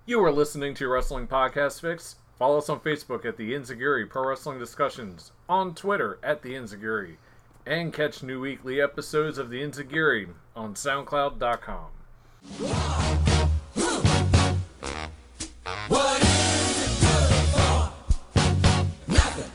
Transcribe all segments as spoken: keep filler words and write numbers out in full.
You are listening to Wrestling Podcast Fix. Follow us on Facebook at The Enziguri Pro Wrestling Discussions, on Twitter at The Enziguri, and catch new weekly episodes of The Enziguri on SoundCloud dot com. What is it good for? Nothing.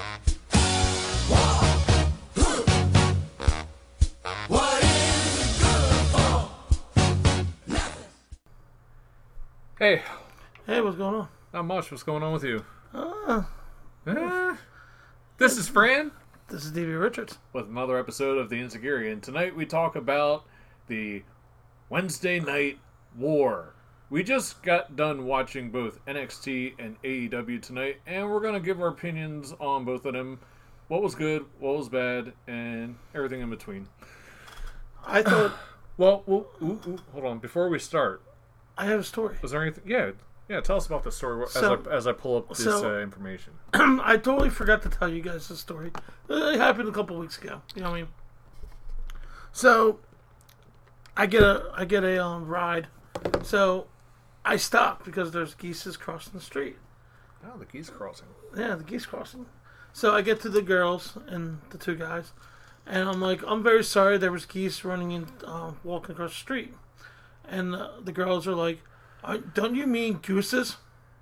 What is it good for? Nothing. Hey, Hey, what's going on? not much. What's going on with you? Uh, Eh, this is Fran this is D B Richards. with another episode of The Enziguri, and tonight we talk about the Wednesday Night War. We just got done watching both N X T and A E W tonight, and we're going to give our opinions on both of them. What was good, what was bad, and everything in between. I thought Well, well ooh, ooh, hold on. Before we start, I have a story. was there anything? Yeah, yeah. Tell us about the story as, So- I, as I pull up this so- uh, information. I totally forgot to tell you guys this story. It happened a couple weeks ago. You know what I mean? So, I get a I get a um, ride. So, I stop because there's geese crossing the street. Oh, the geese crossing. Yeah, the geese crossing. So I get to the girls and the two guys, and I'm like, I'm very sorry there was geese running in, uh, walking across the street. And uh, the girls are like, "Uh, don't you mean gooses?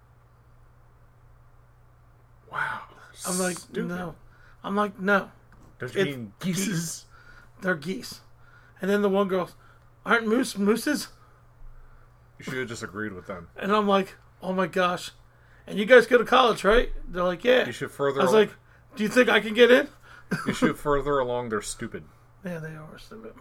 Wow. I'm like, Stupid. no. I'm like, no, Don't you it's mean geeses? geese. They're geese. And then the one girl, aren't moose mooses? You should have just agreed with them. And I'm like, oh my gosh. And you guys go to college, right? They're like, yeah. You should further. I was like, do you think I can get in? you should further along. They're stupid. Yeah, they are stupid.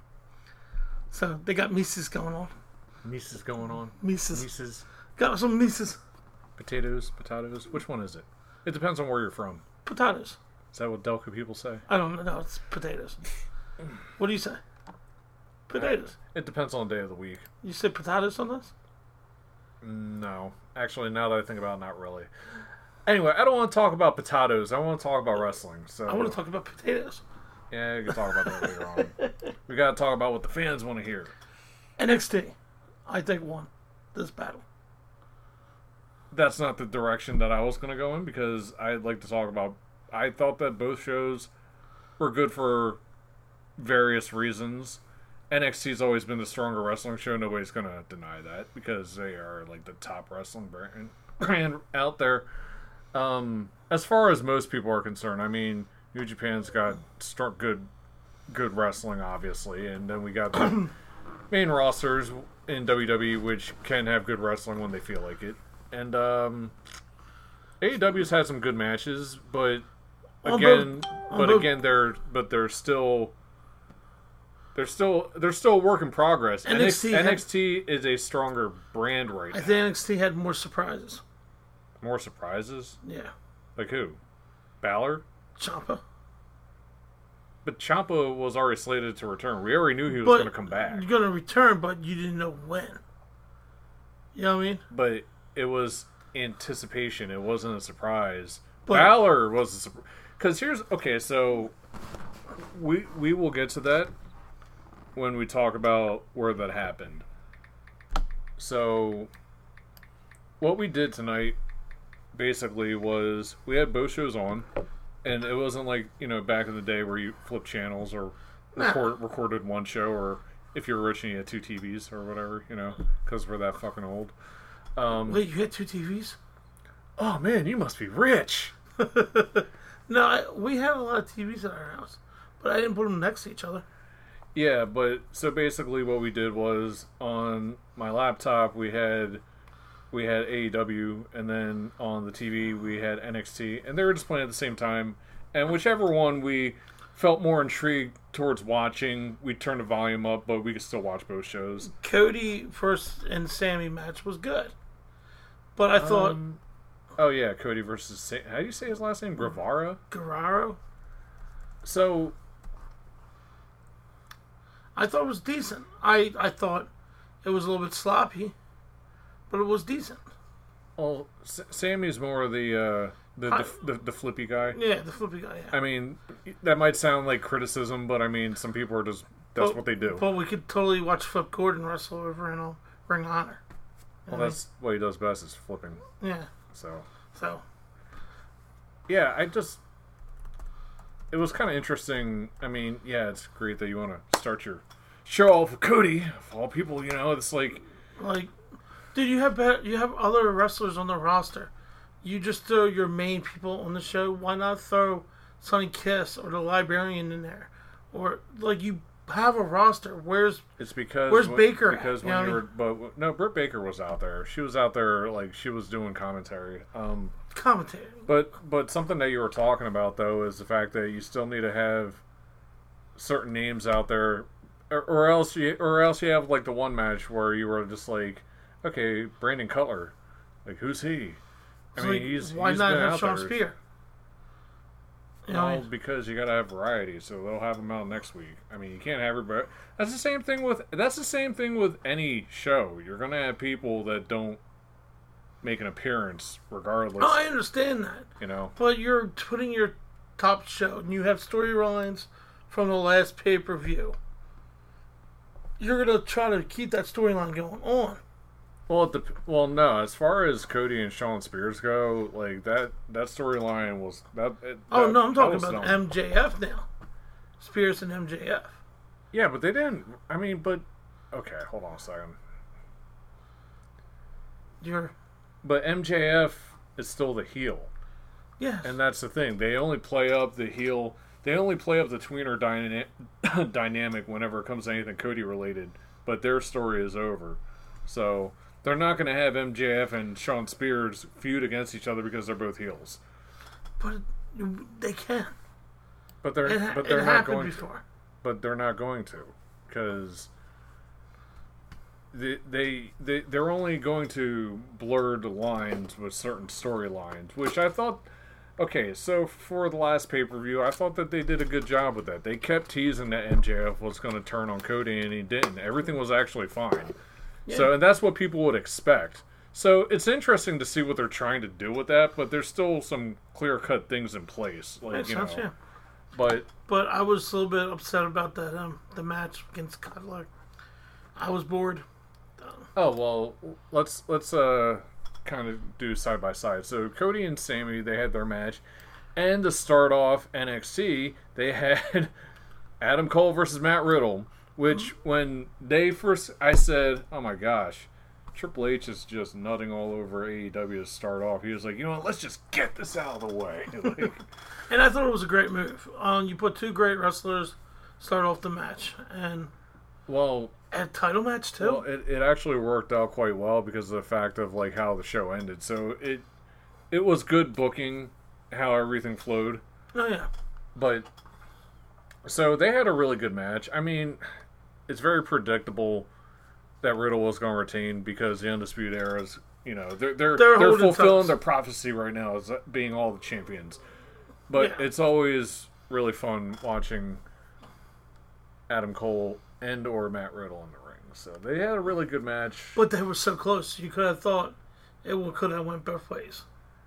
So they got Mises going on. Mises going on. Mises. Mises. Got some Mises. Potatoes. Potatoes. Which one is it? It depends on where you're from. Potatoes. Is that what Delco people say? I don't know. No, it's potatoes. What do you say? Potatoes. It depends on the day of the week. You say potatoes on this? No. Actually, now that I think about it, not really. Anyway, I don't want to talk about potatoes. I want to talk about wrestling. So I want to talk about potatoes. Yeah, we can talk about that later on. We got to talk about what the fans want to hear. N X T, I think, won this battle. That's not the direction that I was going to go in because I'd like to talk about. I thought that both shows were good for various reasons. N X T's always been the stronger wrestling show. Nobody's going to deny that because they are like the top wrestling brand, brand out there. Um, as far as most people are concerned, I mean, New Japan's got start good, good wrestling, obviously, and then we got the main rosters in W W E, which can have good wrestling when they feel like it. And um, A E W's had some good matches, but On again, both- on but both- again, they're but they're still they're still they're still a work in progress. N X T had- N X T is a stronger brand right I now. think N X T had more surprises. More surprises, Yeah. like who? Balor, Ciampa. but Ciampa was already slated to return. We already knew he was But going to come back, You're going to return, but you didn't know when. You know what I mean? but it was anticipation. It wasn't a surprise. But- Balor was a surprise. Because here's okay, so we we will get to that when we talk about where that happened. So what we did tonight basically was we had both shows on, and it wasn't like, you know, back in the day where you flip channels or record, recorded one show, or if you're rich and you had two T Vs or whatever, you know, because we're that fucking old. Um, Wait, you had two T Vs? oh man, you must be rich. No, I, we had a lot of T Vs at our house, but I didn't put them next to each other. Yeah, but so basically what we did was on my laptop we had we had A E W, and then on the T V we had N X T, and they were just playing at the same time. And whichever one we felt more intrigued towards watching, we turned the volume up, but we could still watch both shows. Cody first and Sammy match was good, but I thought Um, oh yeah, Cody versus Sa- how do you say his last name? Guevara. Guerrero. So I thought it was decent. I I thought it was a little bit sloppy, but it was decent. well, S- Sammy's more of the uh, the, I- the the the flippy guy. Yeah, the flippy guy. Yeah. I mean, that might sound like criticism, but I mean, some people are just that's But- what they do. But we could totally watch Flip Gordon wrestle over in uh, Ring of Honor. Well, that's what he does best is flipping. Yeah. So. So. Yeah, I just. It was kind of interesting. I mean, yeah, it's great that you want to start your show off with Cody. Of all people, you know, it's like. Like, dude, you have better, you have other wrestlers on the roster. You just throw your main people on the show. Why not throw Sonny Kiss or the Librarian in there? Or, like, you have a roster. Where's It's because Where's when- Baker at? Because You when know you what were, but no, Britt Baker was out there. She was out there, like she was doing commentary. Um, commentating? but but something that you were talking about though is the fact that you still need to have certain names out there, or, or else you or else you have like the one match where you were just like, okay, Brandon Cutler, like who's he? I It's mean, like, he's why he's not been have out Sean there. Spear? You know, what I Well, mean? because you gotta have variety, so they'll have them out next week. I mean, you can't have everybody. That's the same thing with. That's the same thing with any show. You're gonna have people that don't make an appearance, regardless. Oh, I understand that. You know. But you're putting your top show, and you have storylines from the last pay per view. You're gonna try to keep that storyline going on. Well, at the well, no. As far as Cody and Shawn Spears go, like that that storyline was that. It, Oh that- no, I'm that talking was about dumb. M J F now. Spears and M J F. Yeah, but they didn't. I mean, but okay, hold on a second. You're But M J F is still the heel. yes. And that's the thing. They only play up the heel. They only play up the tweener dyna- dynamic whenever it comes to anything Cody related. But their story is over. So they're not going to have M J F and Shawn Spears feud against each other because they're both heels. but they can. But they're It, ha- but it they're not happened going before. to. But they're not going to because they they they they're only going to blur the lines with certain storylines, which I thought. Okay, so for the last pay-per-view, I thought that they did a good job with that. They kept teasing that M J F was going to turn on Cody, and he didn't. Everything was actually fine. So, and that's what people would expect. So, it's interesting to see what they're trying to do with that, but there's still some clear-cut things in place. Like, Makes you know, sense, yeah. but, But I was a little bit upset about that um the match against Cutler. I was bored. oh, well, let's, let's, uh, kind of do side by side. So, Cody and Sammy, they had their match, and to start off N X T, they had Adam Cole versus Matt Riddle. Which, when they first, I said, oh my gosh, Triple H is just nutting all over A E W to start off. He was like, you know what, let's just get this out of the way. Like, And I thought it was a great move. Um, you put two great wrestlers, start off the match, and well, a title match too. well it, it actually worked out quite well because of the fact of like how the show ended. So it it was good booking, how everything flowed. oh yeah, But, so they had a really good match. I mean, it's very predictable that Riddle was going to retain because the Undisputed Era's, you know, they're they're They're they're, holding fulfilling tough. their prophecy right now as being all the champions. But Yeah. it's always really fun watching Adam Cole and or Matt Riddle in the ring. So they had a really good match. but they were so close. You could have thought it would, could have went both ways.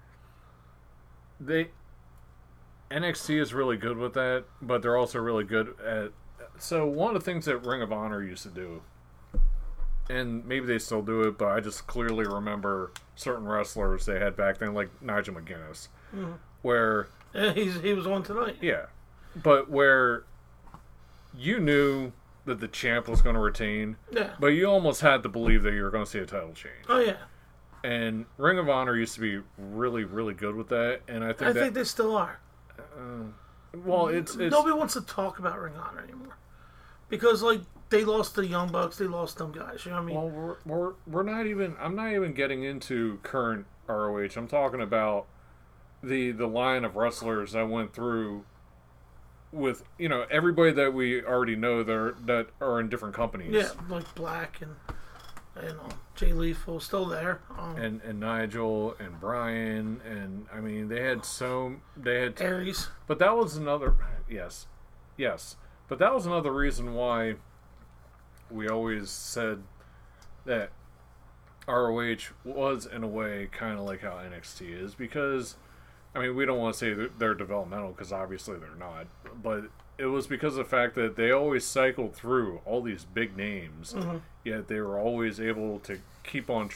They N X T is really good with that, but they're also really good at. So one of the things that Ring of Honor used to do, and maybe they still do it, but I just clearly remember certain wrestlers they had back then, like Nigel McGuinness, where And he's he was on tonight. yeah, but where you knew that the champ was going to retain, Yeah. but you almost had to believe that you were going to see a title change. Oh yeah. And Ring of Honor used to be really, really good with that, and I think I that think they still are. well, it's it's Nobody wants to talk about Ring of Honor anymore because like they lost the Young Bucks, they lost them guys. You know what I mean? well, we're, we're we're not even. I'm not even getting into current R O H. I'm talking about the the line of wrestlers that went through with you know everybody that we already know that are, that are in different companies. yeah, like Black and you know Jay Lethal still there. Um, And and Nigel and Brian and I mean they had so they had Aries. but that was another yes yes but that was another reason why we always said that R O H was in a way kind of like how N X T is because I mean we don't want to say that they're developmental because obviously they're not, but it was because of the fact that they always cycled through all these big names, yet they were always able to keep on tr-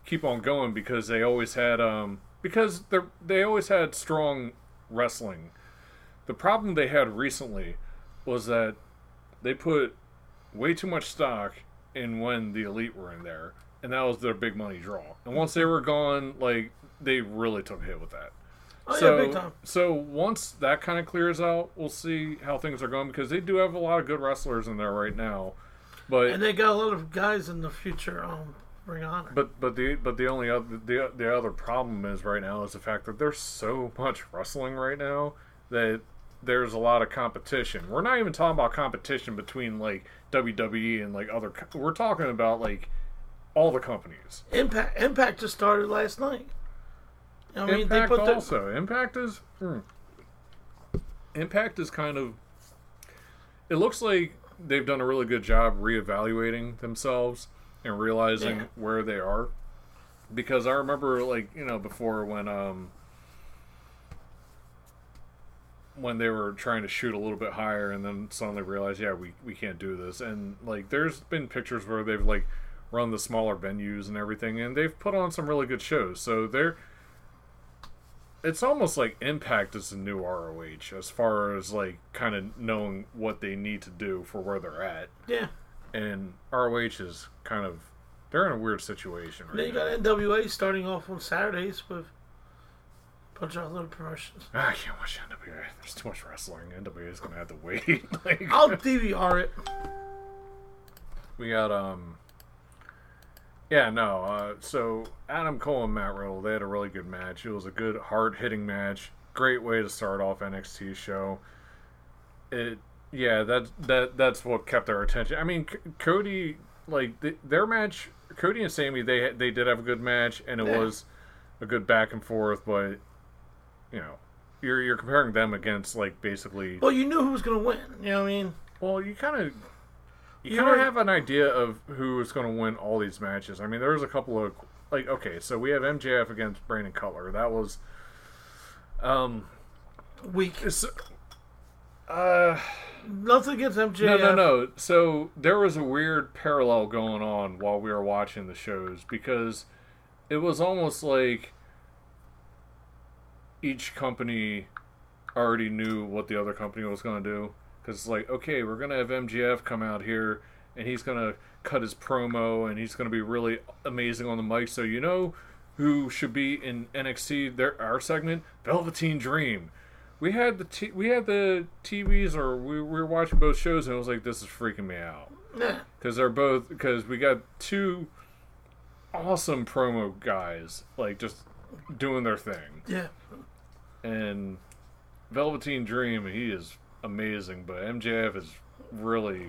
keep on going because they always had um because they they always had strong wrestling. The problem they had recently was that they put way too much stock in when the Elite were in there, and that was their big money draw. And once they were gone, like they really took a hit with that. Oh, so, yeah, big time. So once that kind of clears out, we'll see how things are going because they do have a lot of good wrestlers in there right now. But And they got a lot of guys in the future um, Ring of Honor. but but the but the only other the the other problem is right now is the fact that there's so much wrestling right now that there's a lot of competition. We're not even talking about competition between like W W E and like other. co- We're talking about like all the companies. Impact Impact just started last night. I mean, Impact they put the, also. Impact is. Hmm. Impact is kind of. It looks like they've done a really good job reevaluating themselves and realizing Yeah. where they are. Because I remember, like, you know, before when um when they were trying to shoot a little bit higher and then suddenly realized, yeah, we, we can't do this. And like there's been pictures where they've like run the smaller venues and everything and they've put on some really good shows. So they're it's almost like Impact is the new R O H as far as like kind of knowing what they need to do for where they're at. yeah. And R O H is kind of they're in a weird situation right Then you now. got N W A starting off on Saturdays with a bunch of other promotions. I can't watch N W A. There's too much wrestling. N W A is gonna have to wait. like, I'll D V R it. we got um. Yeah, no. Uh, so Adam Cole and Matt Riddle, they had a really good match. It was a good, hard-hitting match. Great way to start off N X T show. It, yeah, that that that's what kept our attention. I mean, C- Cody, like th- their match, Cody and Sammy, they they did have a good match, and it Yeah. was a good back and forth. But you know, you're you're comparing them against like basically. Well, you knew who was going to win. You know what I mean? Well, you kind of. You You kind of were- have an idea of who is going to win all these matches. I mean, there was a couple of like, okay, so we have M J F against Brandon Cutler. That was, um, Weak. it's, uh, Nothing against M J F. no, no, no. So there was a weird parallel going on while we were watching the shows because it was almost like each company already knew what the other company was going to do. Because it's like, okay, we're going to have M J F come out here, and he's going to cut his promo, and he's going to be really amazing on the mic. So you know who should be in N X T, their, our segment? Velveteen Dream. We had the t- we had the T Vs, or we, we were watching both shows, and it was like, this is freaking me out. Yeah. Because they're both, because we got two awesome promo guys, like, just doing their thing. Yeah. And Velveteen Dream, he is amazing, but M J F is really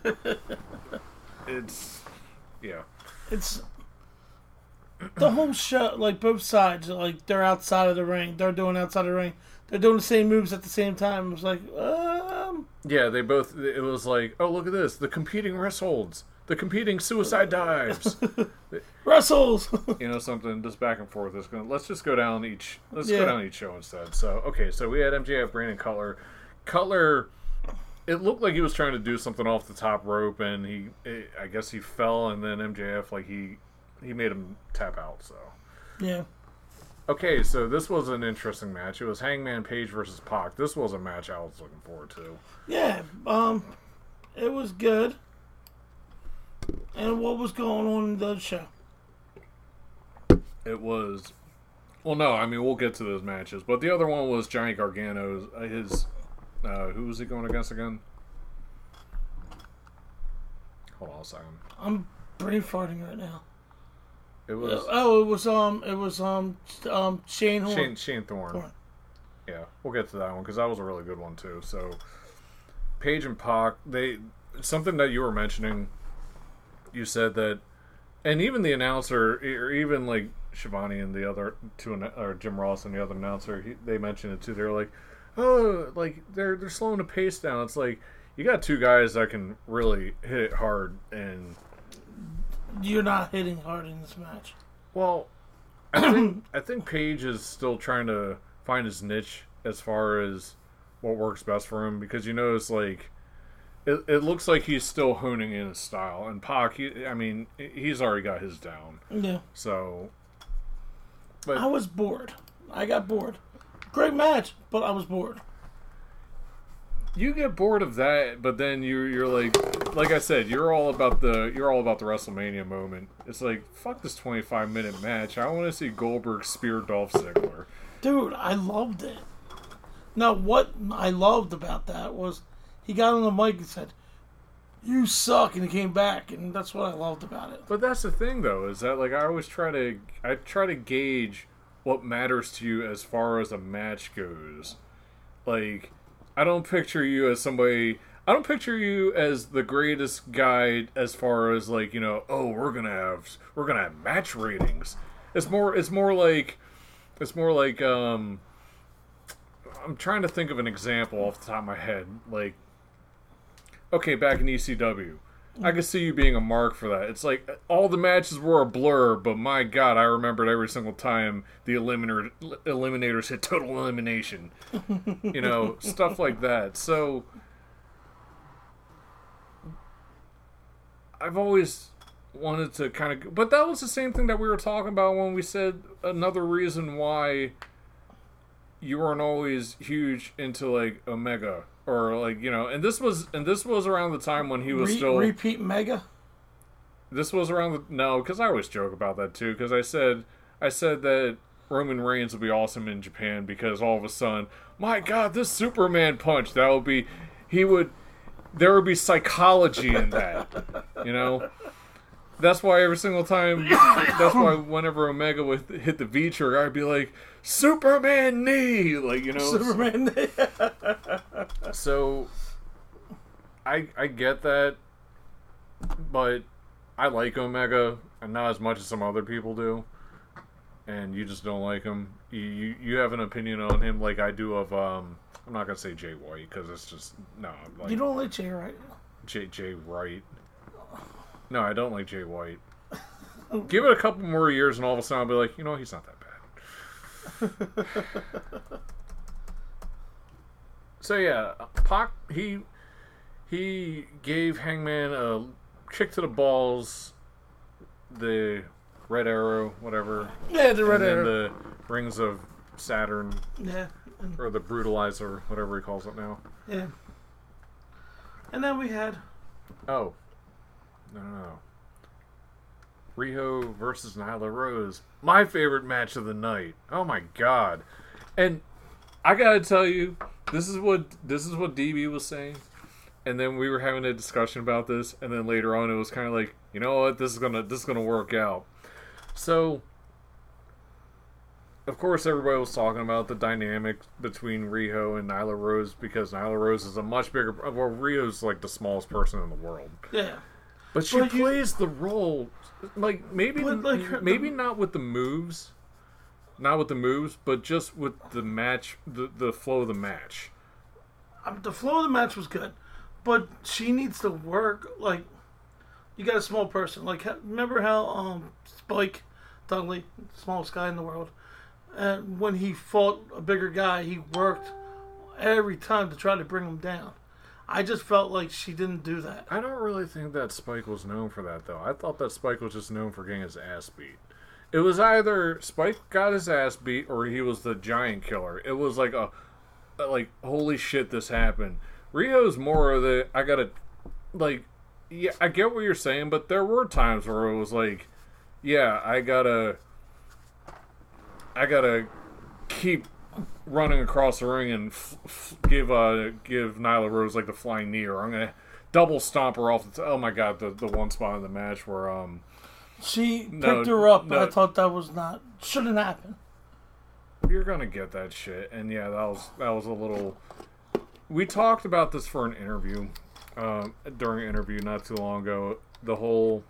it's yeah It's the whole show, like both sides, like they're outside of the ring. They're doing outside of the ring. They're doing the same moves at the same time. It was like, um, yeah they both it was like, oh, look at this, the competing wrist holds, the competing suicide dives. wrestles. You know, something just back and forth is gonna let's just go down each let's Yeah. go down each show instead. So okay, so we had M J F, Brandon Cutler. Cutler, it looked like he was trying to do something off the top rope, and he, I guess he fell, and then M J F, like, he, he made him tap out, so. Yeah. Okay, so this was an interesting match. It was Hangman Page versus Pac. This was a match I was looking forward to. Yeah. Um, it was good. And what was going on in the show? It was, well, no, I mean, we'll get to those matches, but the other one was Johnny Gargano's, uh, his, uh, who was he going against again? Hold on a second. I'm brain farting right now. It was Oh, it was um, it was um, um, Shane Horn. Shane, Shane Thorne. Thorne. Yeah, we'll get to that one because that was a really good one too. So, Paige and Pac, they something that you were mentioning. You said that, and even the announcer, or even like Shivani and the other two, anno- or Jim Ross and the other announcer, he, they mentioned it too. They're like, oh, like they're they're slowing the pace down. It's like you got two guys that can really hit it hard, and You're not hitting hard in this match. well, I think I think Paige is still trying to find his niche as far as what works best for him, because you notice like it, it looks like he's still honing in his style. And Pac, he, I mean, he's already got his down. Yeah. So, but I was bored. I got bored. Great match, but I was bored. you get bored of that, but then you you're like, like I said, you're all about the you're all about the WrestleMania moment. It's like, fuck this twenty-five minute match. I want to see Goldberg spear Dolph Ziggler. Dude, I loved it. Now, what I loved about that was he got on the mic and said, "You suck," and he came back, and that's what I loved about it. But that's the thing, though, is that like I always try to I try to gauge what matters to you as far as a match goes. Like, I don't picture you as somebody. I don't picture you as the greatest guy as far as like, you know, oh, we're gonna have we're gonna have match ratings. It's more it's more like it's more like um I'm trying to think of an example off the top of my head. Like, okay, back in E C W, I could see you being a mark for that. It's like all the matches were a blur, but my God, I remembered every single time the eliminator, eliminators hit total elimination. You know, stuff like that. So I've always wanted to kind of... But that was the same thing that we were talking about when we said another reason why you weren't always huge into, like, Omega. Or, like, you know... And this was and this was around the time when he was Re- still... Repeat Mega? This was around the... No, because I always joke about that, too. Because I said... I said that Roman Reigns would be awesome in Japan because all of a sudden... My God, this Superman punch! That would be... He would... There would be psychology in that. You know? That's why every single time... That's why whenever Omega would hit the V-trigger, I'd be like... Superman knee! Like, you know... Superman knee. So... I I get that. But... I like Omega, and not as much as some other people do. And you just don't like him. You you, you have an opinion on him like I do of... um. I'm not gonna say Jay White because it's just no. Like, You don't like Jay, right? Jay Jay Wright. No, I don't like Jay White. Give it a couple more years, and all of a sudden I'll be like, you know, he's not that bad. So yeah, Pac he he gave Hangman a kick to the balls, the red arrow, whatever. Yeah, the red and then arrow. the rings of Saturn. Yeah, and, Or the brutalizer, whatever he calls it now. yeah. And then we had Oh. No, no, no. Riho versus Nyla Rose. My favorite match of the night. Oh my God. And I gotta tell you, this is what this is what D B was saying. And then we were having a discussion about this, and then later on it was kind of like, you know what, this is gonna this is gonna work out. So of course, everybody was talking about the dynamic between Riho and Nyla Rose because Nyla Rose is a much bigger. Well, Rio's like the smallest person in the world, yeah. but she But you- plays the role like maybe But, like, her- maybe not with the moves, not with the moves, but just with the match, the the flow of the match. Um, the flow of the match was good, but she needs to work. Like, you got a small person. Like, ha- remember how um Spike Dudley, smallest guy in the world, and when he fought a bigger guy, he worked every time to try to bring him down. I just felt like she didn't do that. I don't really think that Spike was known for that, though. I thought that Spike was just known for getting his ass beat. It was either Spike got his ass beat or he was the giant killer. It was like a, a like, holy shit, this happened. Rio's more of the, I gotta, like, yeah, I get what you're saying, but there were times where it was like, yeah, I gotta, I gotta keep running across the ring and f- f- give uh give Nyla Rose like the flying knee, or I'm gonna double stomp her off the. T- oh my God, the the one spot in the match where um She picked No, her up, no. and I thought that was not shouldn't happen. you're gonna get that shit, and yeah, that was that was a little. We talked about this for an interview, um, during an interview not too long ago. The whole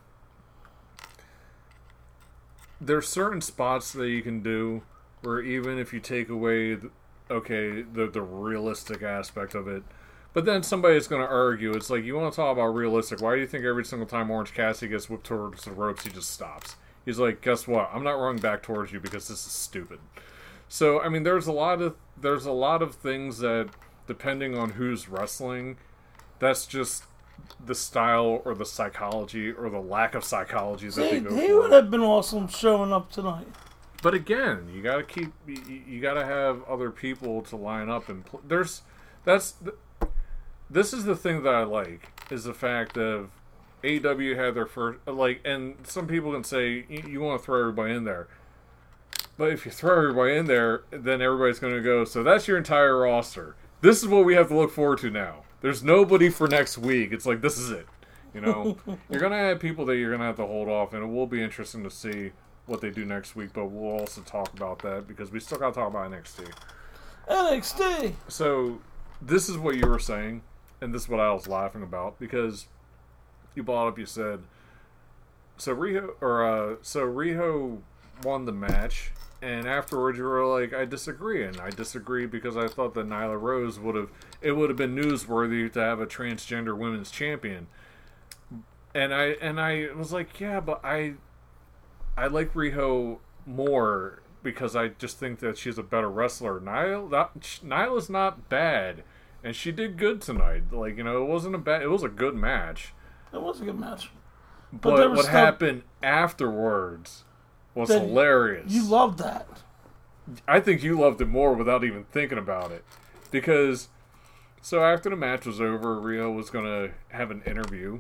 there's certain spots that you can do where even if you take away, the, okay, the the realistic aspect of it, but then somebody's going to argue, it's like, you want to talk about realistic, why do you think every single time Orange Cassidy gets whipped towards the ropes, he just stops? He's like, guess what? I'm not running back towards you because this is stupid. So, I mean, there's a lot of, there's a lot of things that, depending on who's wrestling, That's just the style or the psychology or the lack of psychology that See, they go he for. would have been awesome showing up tonight. But again, you gotta keep, you, you gotta have other people to line up and pl- there's, that's, this is the thing that I like, is the fact of A E W had their first, like, and some people can say, you, you want to throw everybody in there. But if you throw everybody in there, then everybody's going to go, so that's your entire roster. This is what we have to look forward to now. There's nobody for next week. It's like, this is it. You know, you're going to have people that you're going to have to hold off, and it will be interesting to see what they do next week, but we'll also talk about that because we still got to talk about N X T. N X T! So, this is what you were saying, and this is what I was laughing about, because you brought up, you said, so Riho, or, uh, so Riho won the match, and afterwards you were like, I disagree, and I disagree because I thought that Nyla Rose would have, it would have been newsworthy to have a transgender women's champion. And I, and I was like, yeah, but I, I like Riho more because I just think that she's a better wrestler. Nyla, that, Nyla's not bad, and she did good tonight. Like, you know, it wasn't a bad, it was a good match. It was a good match. But, But there was what stuff- happened afterwards was That hilarious. You loved that. I think you loved it more without even thinking about it. Because, so after the match was over, Rio was going to have an interview.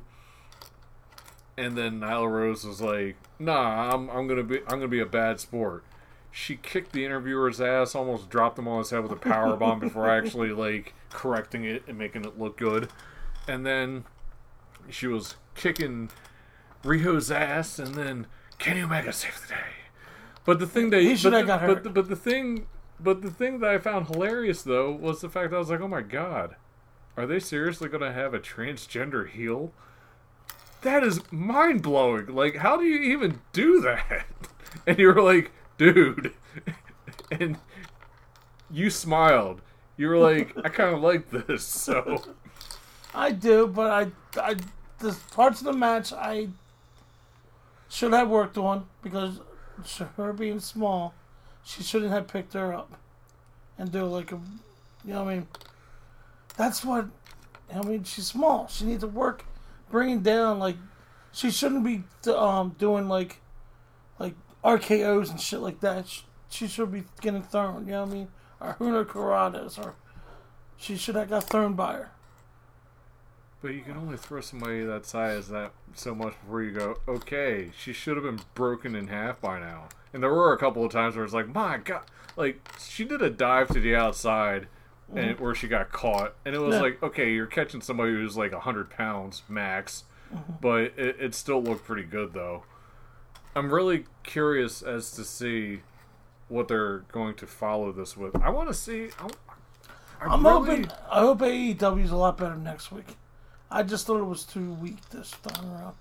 And then Nyla Rose was like, nah, I'm, I'm going to be I'm gonna be a bad sport. She kicked the interviewer's ass, almost dropped him on his head with a power bomb before actually, like, correcting it and making it look good. And then she was kicking Rio's ass, and then Kenny Omega saved the day. But the thing that He should but have the, got hurt. But the, but the thing, but the thing that I found hilarious though was the fact that I was like, oh my god, are they seriously going to have a transgender heel? That is mind blowing. Like, how do you even do that? And you were like, dude, and you smiled. You were like, I kind of like this. So I do, but I, I, the parts of the match I should have worked on because her being small, she shouldn't have picked her up and do like a, you know what I mean? That's what, I mean, she's small. She needs to work, bringing down, like, she shouldn't be um doing like, like R K Os and shit like that. She, she should be getting thrown, you know what I mean? Or Huna Karadas, or she should have got thrown by her. But you can only throw somebody that size that so much before you go, okay, she should have been broken in half by now. And there were a couple of times where it's like, my god, like, she did a dive to the outside and where she got caught. And it was Yeah. like, okay, you're catching somebody who's like one hundred pounds max. But it, it still looked pretty good, though. I'm really curious as to see what they're going to follow this with. I want to see... I, I I'm really, hoping, I hope A E W's a lot better next week. I just thought it was too weak this time around.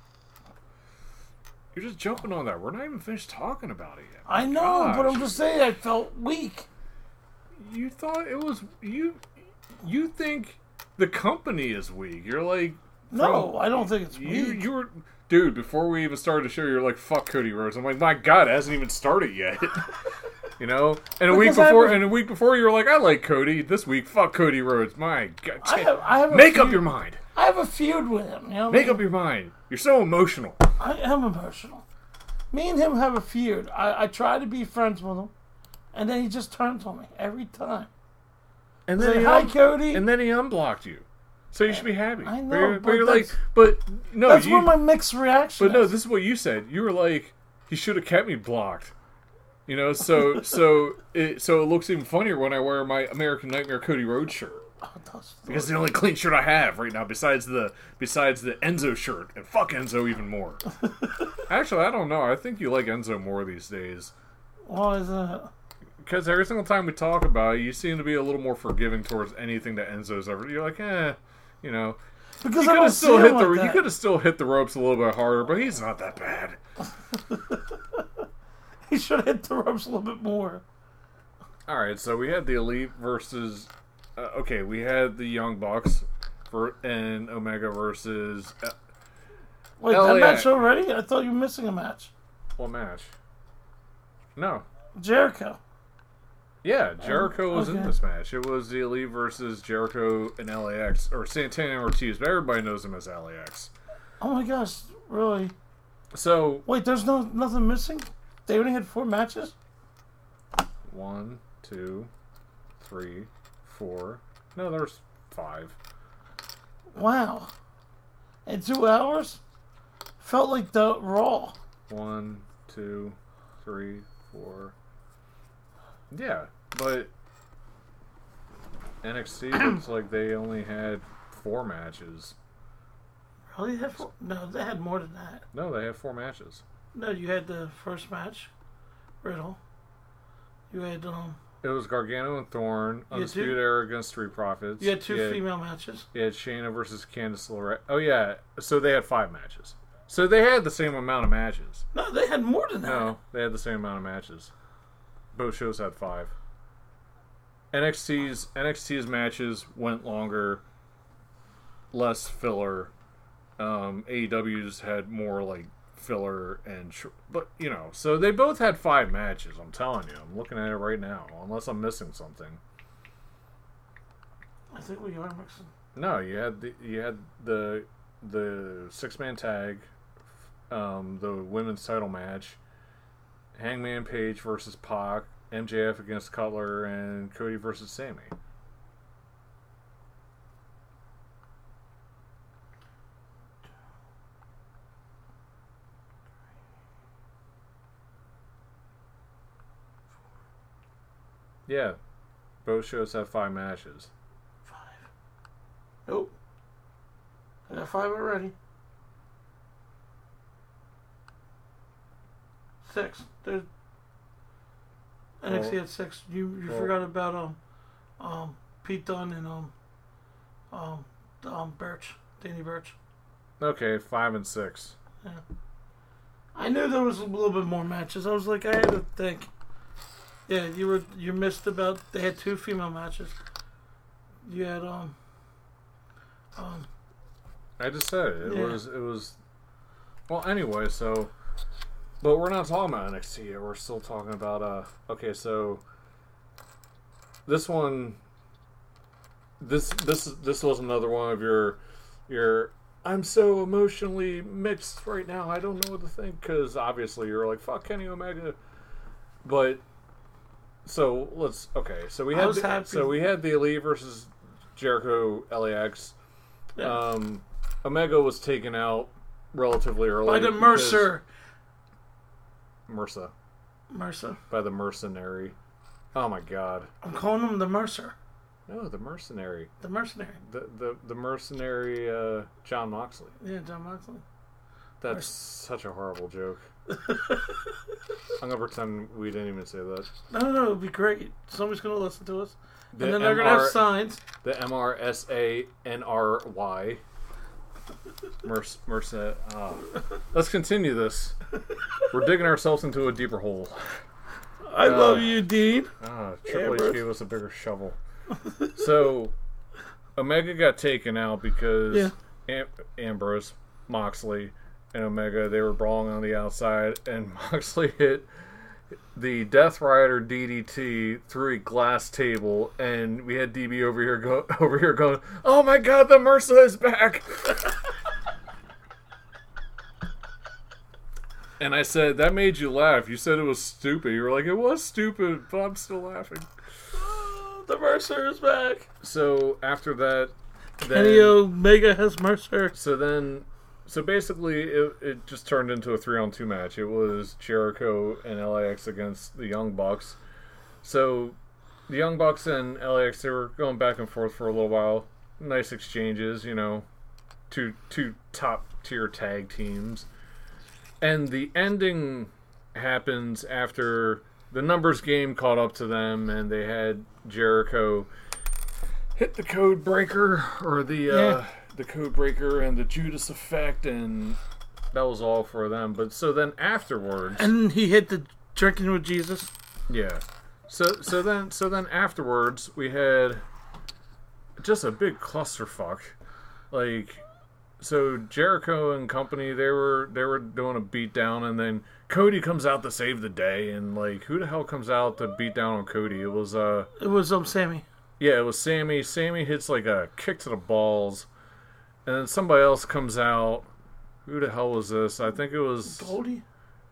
You're just jumping on that. We're not even finished talking about it yet. I know, Gosh. but I'm just saying I felt weak. You thought it was... You you think the company is weak. You're like... No, from- I don't think it's You, weak. you were... Dude, before we even started the show, you're like, fuck Cody Rhodes. I'm like, my god, it hasn't even started yet. You know? And a week Because I before have a- and a week before you were like, I like Cody. This week, fuck Cody Rhodes. My god. I have, I have a Make up feud- your mind. I have a feud with him. You know what I Make mean? up your mind. You're so emotional. I am emotional. Me and him have a feud. I, I try to be friends with him, and then he just turns on me every time. And He's then like, he hi, un- Cody. And then he unblocked you. So you should be happy. I know, But you're, but but you're like, that's- but no, That's you, where my mixed reaction but no, is. this is what you said. You were like, he should have kept me blocked. You know, so so it so it looks even funnier when I wear my American Nightmare Cody Rhodes shirt. Oh, that's- Because it's the only clean shirt I have right now, besides the besides the Enzo shirt, and fuck Enzo even more. Actually, I don't know. I think you like Enzo more these days. Why is that? Because every single time we talk about it, you seem to be a little more forgiving towards anything that Enzo's ever. You're like, eh, you know. Because You I could don't have still see hit him the like you that. could have still hit the ropes a little bit harder, but he's not that bad. He should have hit the ropes a little bit more. All right, so we had the Elite versus. Uh, okay, we had the Young Bucks for and Omega versus. Uh, Wait, Hell that yeah. match already? I thought you were missing a match. what match? No. Jericho. Yeah, Jericho was okay. in this match. It was the Elite versus Jericho and L A X, or Santana and Ortiz, but everybody knows him as L A X. Oh my gosh, really? So Wait, there's no nothing missing? They only had four matches? one, two, three, four. No, there's five. Wow. In two hours? Felt like the Raw. One, two, three, four. Yeah, but N X T looks like they only had four matches. Really? They had four? No, they had more than that. No, they had four matches. No, you had the first match, Riddle. You had um. It was Gargano and Thorne, You had Undisputed two- Era against Street Profits. You had two You had- female matches. You had Shayna versus Candice LeRae. Oh yeah, so they had five matches. So they had the same amount of matches. No, they had more than that. No, they had the same amount of matches. Both shows had five. N X T's N X T's matches went longer, less filler. Um, A E W's had more like filler and, sh- but you know, so they both had five matches. I'm telling you, I'm looking at it right now. Unless I'm missing something. I think we are mixing. No, you had the you had the the six man tag, um, the women's title match, Hangman Page versus Pac, M J F against Cutler, and Cody versus Sammy. Yeah, both shows have five matches. Five. Nope. I got five already. Six. There's N X T Well- had six. You you well- forgot about um um Pete Dunne and um um um Birch, Danny Birch. Okay, five and six. I knew there was a little bit more matches. I was like, I had to think. Yeah, you were you missed about. They had two female matches. You had um um I just said it. It Yeah. was it was. Well, anyway, so, but we're not talking about N X T yet. We're still talking about uh. Okay, so this one. This this this was another one of your your. I'm so emotionally mixed right now. I don't know what to think because obviously you're like fuck Kenny Omega, but so let's okay. So we I had was the, happy. so we had the Elite versus Jericho L A X. yeah. Um, Omega was taken out relatively early by the because- Mercer. Mercer Mercer. by the mercenary. Oh my god! I'm calling him the Mercer. No, the mercenary. The mercenary. The the the mercenary. Uh, John Moxley. Yeah, John Moxley. That's such a horrible joke. I'm gonna pretend we didn't even say that. No, no, no, it'd be great. Somebody's gonna listen to us, The and then they're gonna have M R signs. The M R S A N R Y. Merc Mercer. Ah. Let's continue this. We're digging ourselves into a deeper hole. I Uh, love you, Dean. Ah, Triple H Ambrose. gave us a bigger shovel. So, Omega got taken out because Yeah. Am- Ambrose, Moxley, and Omega, they were brawling on the outside, and Moxley hit the Death Rider D D T through a glass table, and we had D B over here go over here going, "Oh my God, the Mercer is back!" And I said, "That made you laugh. You said it was stupid. You were like, it was stupid, but I'm still laughing." Oh, the Mercer is back. So after that, then, Kenny Omega has Mercer. so then, so basically, it, it just turned into a three-on-two match. It was Jericho and L A X against the Young Bucks. So the Young Bucks and L A X, they were going back and forth for a little while. Nice exchanges, you know, two two top-tier tag teams. And the ending happens after the numbers game caught up to them, and they had Jericho hit the code breaker, or the uh, Yeah. the code breaker, and the Judas effect, and that was all for them. But so then afterwards, And he hit the drinking with Jesus. yeah. So so then so then afterwards we had just a big clusterfuck, like. so Jericho and company, they were they were doing a beatdown, and then Cody comes out to save the day, and like, who the hell comes out to beat down on Cody? It was uh, It was um Sammy. yeah, it was Sammy. Sammy hits like a kick to the balls, and then somebody else comes out. Who the hell was this? I think it was Goldie?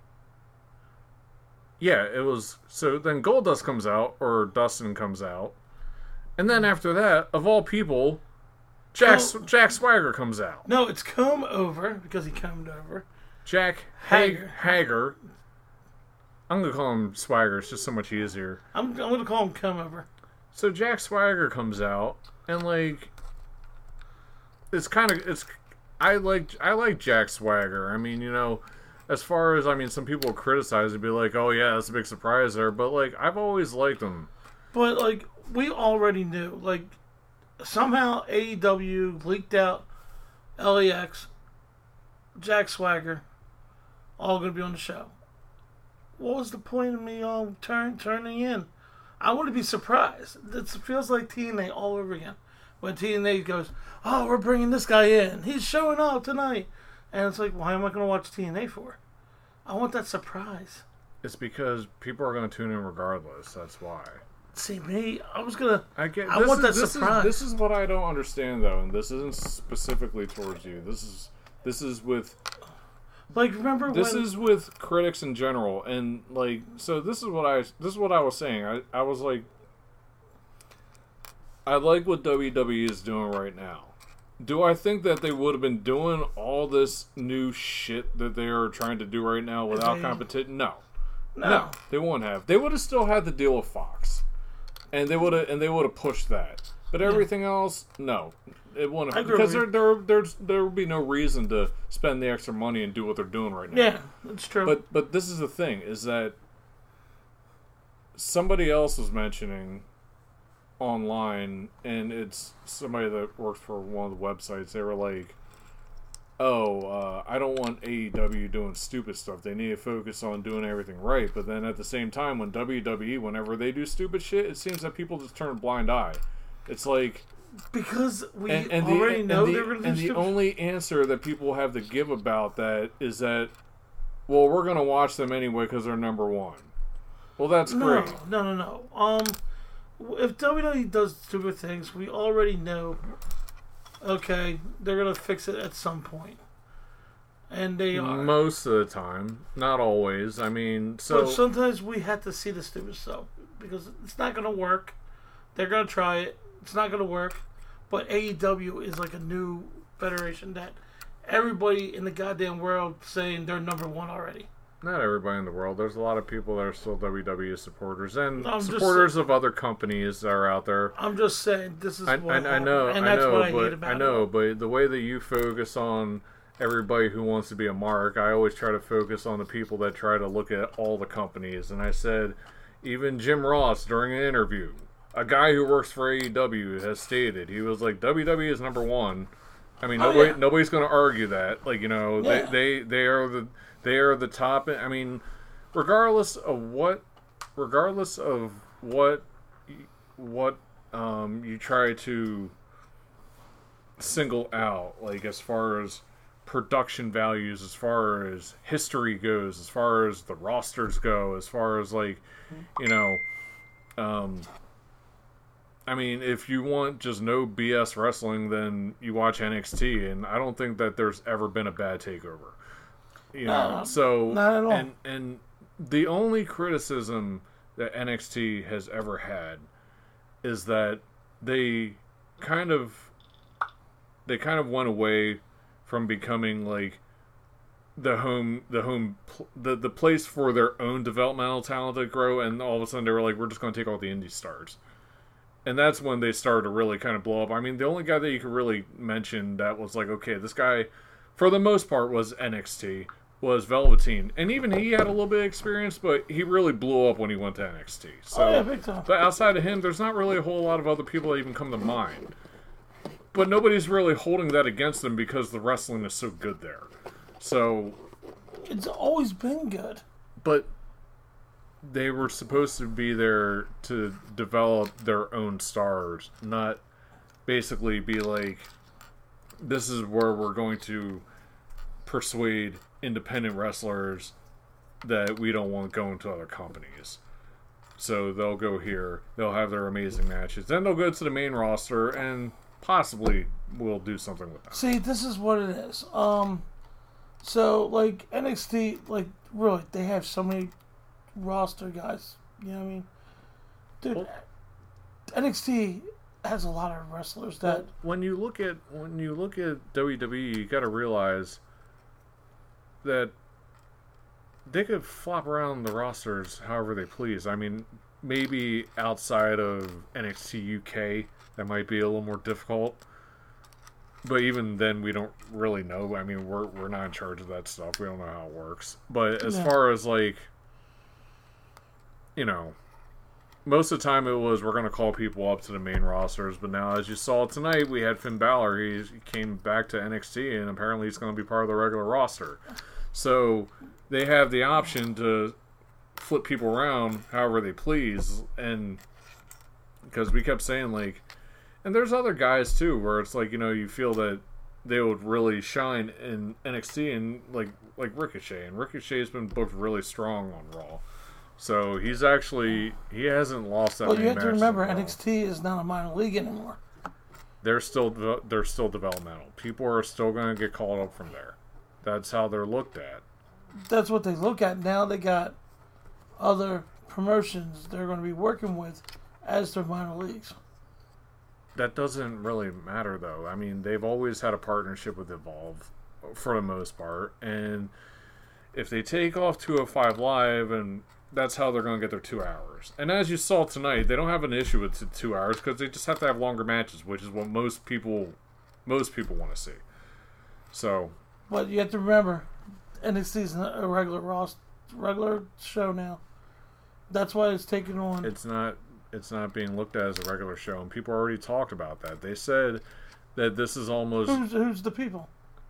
Yeah, it was. So then Goldust comes out, or Dustin comes out, and then after that, of all people, Jack Oh. Jack Swagger comes out. No, it's Comb Over because he combed over. Jack Hager. Hager. Hager. I'm gonna call him Swagger. It's just so much easier. I'm, I'm going to call him Comb Over. So Jack Swagger comes out, and like, it's kind of it's. I like I like Jack Swagger. I mean, you know, as far as I mean, some people criticize it, be like, "Oh yeah, that's a big surprise there," but like, I've always liked him. But, like, we already knew. Like, somehow A E W leaked out L A X, Jack Swagger, all going to be on the show. What was the point of me um, turn, turning in? I wouldn't be surprised. It feels like T N A all over again. When T N A goes, oh, we're bringing this guy in. He's showing up tonight. And it's like, why am I going to watch T N A for? I want that surprise. It's because people are going to tune in regardless. That's why. See, me, I was going to... I get. I this want is, that this surprise. Is, this is what I don't understand, though, and this isn't specifically towards you. This is this is with Like, remember this when... is with critics in general, and like, so this is what I this is what I was saying. I I was like, I like what W W E is doing right now. Do I think that they would have been doing all this new shit that they are trying to do right now without they- competition? No. No. No, they wouldn't have. They would have still had the deal with Fox, and they would have and they would have pushed that. But everything else, no, it wouldn't I have, agree because with there there there's there would be no reason to spend the extra money and do what they're doing right now. Yeah, that's true. But but this is the thing, is that somebody else was mentioning online, and it's somebody that works for one of the websites. They were like, oh, uh, I don't want A E W doing stupid stuff. They need to focus on doing everything right. But then at the same time, when W W E, whenever they do stupid shit, it seems that people just turn a blind eye. It's like... because we And, and already the, know and they're the, going to do and the stupid- only answer that people have to give about that is that, well, we're going to watch them anyway because they're number one. Well, that's No, great. no, no, no. Um, if W W E does stupid things, we already know. Okay, they're gonna fix it at some point, and they are. Most of the time, not always. I mean, so But sometimes we have to see the stupid stuff because it's not gonna work. They're gonna try it. It's not gonna work. But A E W is like a new federation that everybody in the goddamn world saying they're number one already. not everybody in the world. There's a lot of people that are still W W E supporters, and I'm just supporters of other companies that are out there. I'm just saying this is I, what I, I happened, know, and I that's know, what I hate but about I know, it. but the way that you focus on everybody who wants to be a mark, I always try to focus on the people that try to look at all the companies. And I said, even Jim Ross during an interview, a guy who works for A E W has stated, he was like, W W E is number one. I mean, Oh, nobody, yeah. nobody's going to argue that. Like, you know, Yeah. they, they they are the they are the top. I mean, regardless of what, regardless of what, what um, you try to single out, like as far as production values, as far as history goes, as far as the rosters go, as far as like, you know, um, I mean, if you want just no B S wrestling, then you watch N X T, and I don't think that there's ever been a bad takeover. You know, No, so not at all. and and the only criticism that N X T has ever had is that they kind of they kind of went away from becoming like the home the home pl- the the place for their own developmental talent to grow, and all of a sudden they were like, we're just going to take all the indie stars. And that's when they started to really kind of blow up. I mean, the only guy that you could really mention that was like, okay, this guy, for the most part, was N X T, was Velveteen. And even he had a little bit of experience, but he really blew up when he went to N X T. So, Oh, yeah, big time. but outside of him, there's not really a whole lot of other people that even come to mind. But nobody's really holding that against them because the wrestling is so good there. So, It's always been good. but they were supposed to be there to develop their own stars, not basically be like this is where we're going to persuade independent wrestlers that we don't want going to other companies. So they'll go here, they'll have their amazing matches, then they'll go to the main roster, and possibly we'll do something with that. See, this is what it is. Um, so like N X T, like really, they have so many roster guys. You know what I mean, dude? Well, N X T has a lot of wrestlers that. When you look at when you look at W W E, you got to realize that they could flop around the rosters however they please. I mean, maybe outside of N X T U K, that might be a little more difficult. But even then, we don't really know. I mean, we're we're not in charge of that stuff. We don't know how it works. But as Yeah. far as, like, you know, most of the time it was we're going to call people up to the main rosters. But now, as you saw tonight, we had Finn Balor. He, he came back to N X T, and apparently he's going to be part of the regular roster. So they have the option to flip people around however they please. And because we kept saying, like, and there's other guys too where it's like, you know, you feel that they would really shine in N X T, and like like Ricochet. And Ricochet's been booked really strong on Raw. So he's actually, he hasn't lost that Well, many you have to matches remember, on Raw. N X T is not a minor league anymore. They're still de- they're still developmental. People are still going to get called up from there. That's how they're looked at. That's what they look at now. They got other promotions they're going to be working with as their minor leagues. That doesn't really matter, though. I mean, they've always had a partnership with Evolve, for the most part. And if they take off two oh five Live, and that's how they're going to get their two hours. And as you saw tonight, they don't have an issue with the two hours because they just have to have longer matches, which is what most people most people want to see. So, But you have to remember, N X T is a regular Ross, regular show now. That's why it's taking on. it's not it's not being looked at as a regular show, and people already talked about that. They said that this is almost Who's, who's the people?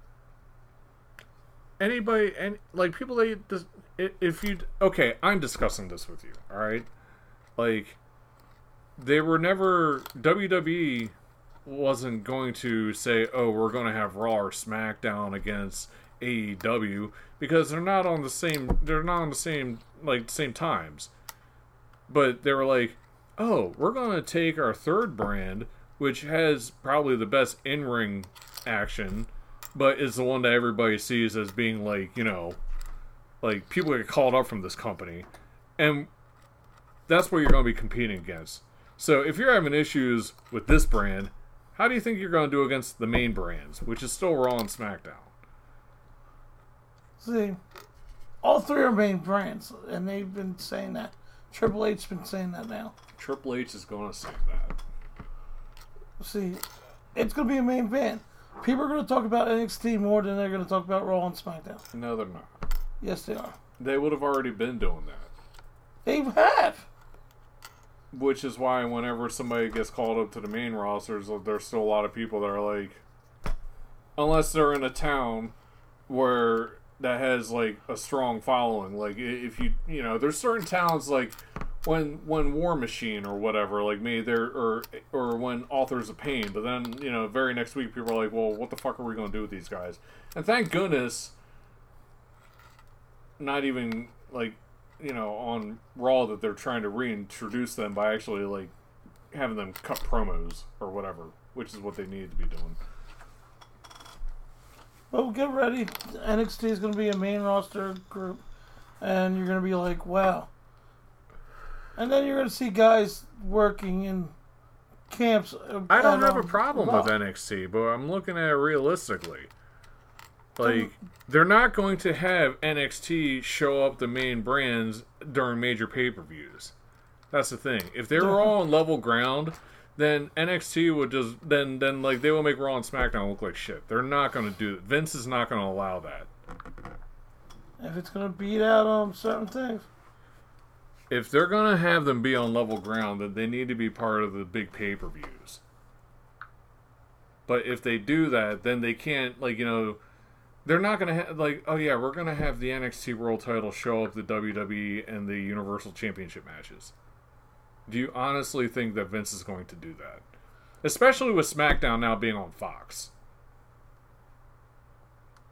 anybody, and like people that this, if you okay, I'm discussing this with you, all right? Like, they were never W W E wasn't going to say, oh, we're going to have Raw or SmackDown against A E W, because they're not on the same they're not on the same like same times. But they were like, oh, we're going to take our third brand, which has probably the best in-ring action, but is the one that everybody sees as being like, you know, like people get called up from this company. And that's what you're going to be competing against. So if you're having issues with this brand, how do you think you're going to do against the main brands, which is still Raw and SmackDown? See, all three are main brands, and they've been saying that. Triple H's been saying that now. Triple H is going to say that. See, it's going to be a main brand. People are going to talk about N X T more than they're going to talk about Raw and SmackDown. No, they're not. Yes, they are. They would have already been doing that. They have. Which is why whenever somebody gets called up to the main rosters, there's still a lot of people that are like, unless they're in a town where that has like a strong following. Like if you, you know, there's certain towns like when when War Machine or whatever, like me, there or or when Authors of Pain. But then you know, very next week people are like, well, what the fuck are we gonna do with these guys? And thank goodness, not even like, you know, on Raw that they're trying to reintroduce them by actually like having them cut promos or whatever, which is what they needed to be doing. Well, get ready. N X T is going to be a main roster group, and you're going to be like, wow. And then you're going to see guys working in camps. I don't at, have a um, problem Raw. with N X T, but I'm looking at it realistically. Like, they're not going to have N X T show up the main brands during major pay-per-views. That's the thing. If they were all on level ground, then N X T would just then then like they will make Raw and SmackDown look like shit. They're not going to do it. Vince is not going to allow that. If it's going to beat out um certain things. If they're going to have them be on level ground, then they need to be part of the big pay-per-views. But if they do that, then they can't, like, you know, they're not going to have, like, oh yeah, we're going to have the N X T World title show up the W W E and the Universal Championship matches. Do you honestly think that Vince is going to do that? Especially with SmackDown now being on Fox.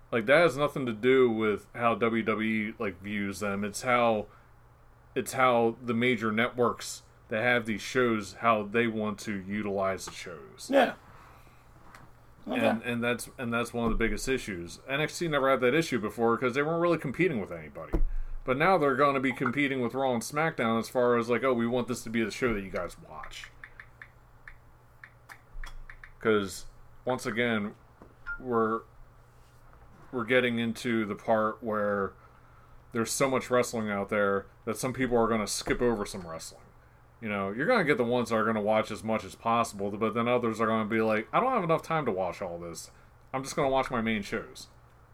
Like, that has nothing to do with how W W E, like, views them. It's how, it's how the major networks that have these shows, how they want to utilize the shows. Yeah. Okay. And and that's and that's one of the biggest issues. N X T never had that issue before because they weren't really competing with anybody. But now they're going to be competing with Raw and SmackDown as far as like, oh, we want this to be the show that you guys watch. Because once again, we're we're getting into the part where there's so much wrestling out there that some people are going to skip over some wrestling. You know, you're going to get the ones that are going to watch as much as possible, but then others are going to be like, I don't have enough time to watch all this. I'm just going to watch my main shows.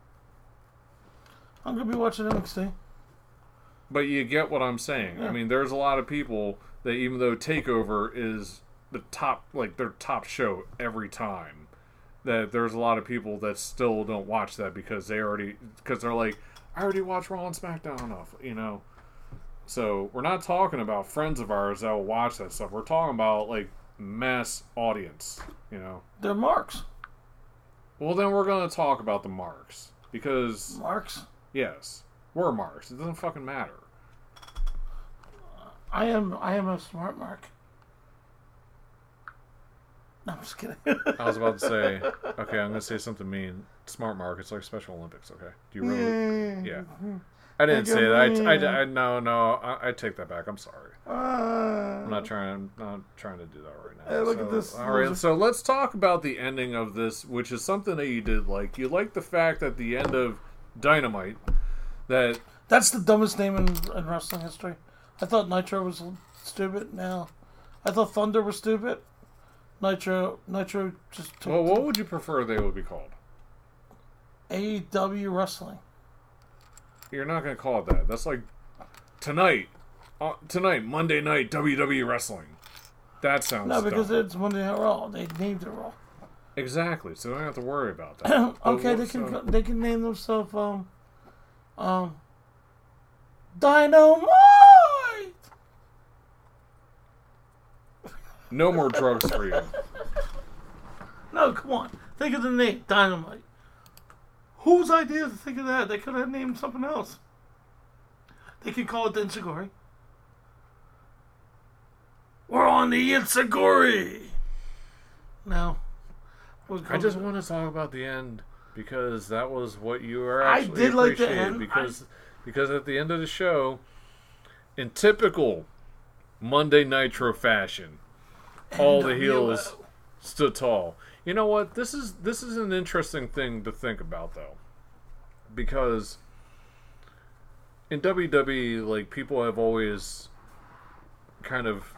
I'm going to be watching N X T. But you get what I'm saying. Yeah. I mean, there's a lot of people that even though TakeOver is the top, like their top show every time, that there's a lot of people that still don't watch that because they already, because they're like, I already watched Raw and SmackDown enough, you know? So, we're not talking about friends of ours that will watch that stuff. We're talking about, like, mass audience, you know? They're marks. Well, then we're going to talk about the marks. Because, Marks? yes, we're marks. It doesn't fucking matter. I am I am a smart mark. No, I'm just kidding. I was about to say, okay, I'm going to say something mean. Smart mark, it's like Special Olympics, okay? Do you really? Yeah. I didn't say that. I, I, I, no, no, I, I take that back. I'm sorry. Uh, I'm not trying. I'm not trying to do that right now. Hey, look so, at this. All right, so let's talk about the ending of this, which is something that you did like. You like the fact that the end of Dynamite, that That's the dumbest name in, in wrestling history. I thought Nitro was stupid. Now, I thought Thunder was stupid. Nitro, Nitro just took well, what would you prefer they would be called? A E W wrestling. You're not going to call it that. That's like tonight, uh, tonight, Monday night, W W E wrestling. That sounds No, because dumb. it's Monday Night Raw. They named it Raw. Exactly. So they don't have to worry about that. Okay, But they what- can so- they can name themselves um um Dynamite. no more drugs for you. No, come on. Think of the name Dynamite. Whose idea to think of that? They could have named something else. They could call it the Insiguri. We're on the Insiguri. Now, we'll I go- just want to talk about the end because that was what you were I actually did like the appreciated end. because because at the end of the show, in typical Monday Nitro fashion, all the N W O. heels stood tall. You know what? This is this is an interesting thing to think about though, because in W W E, like people have always kind of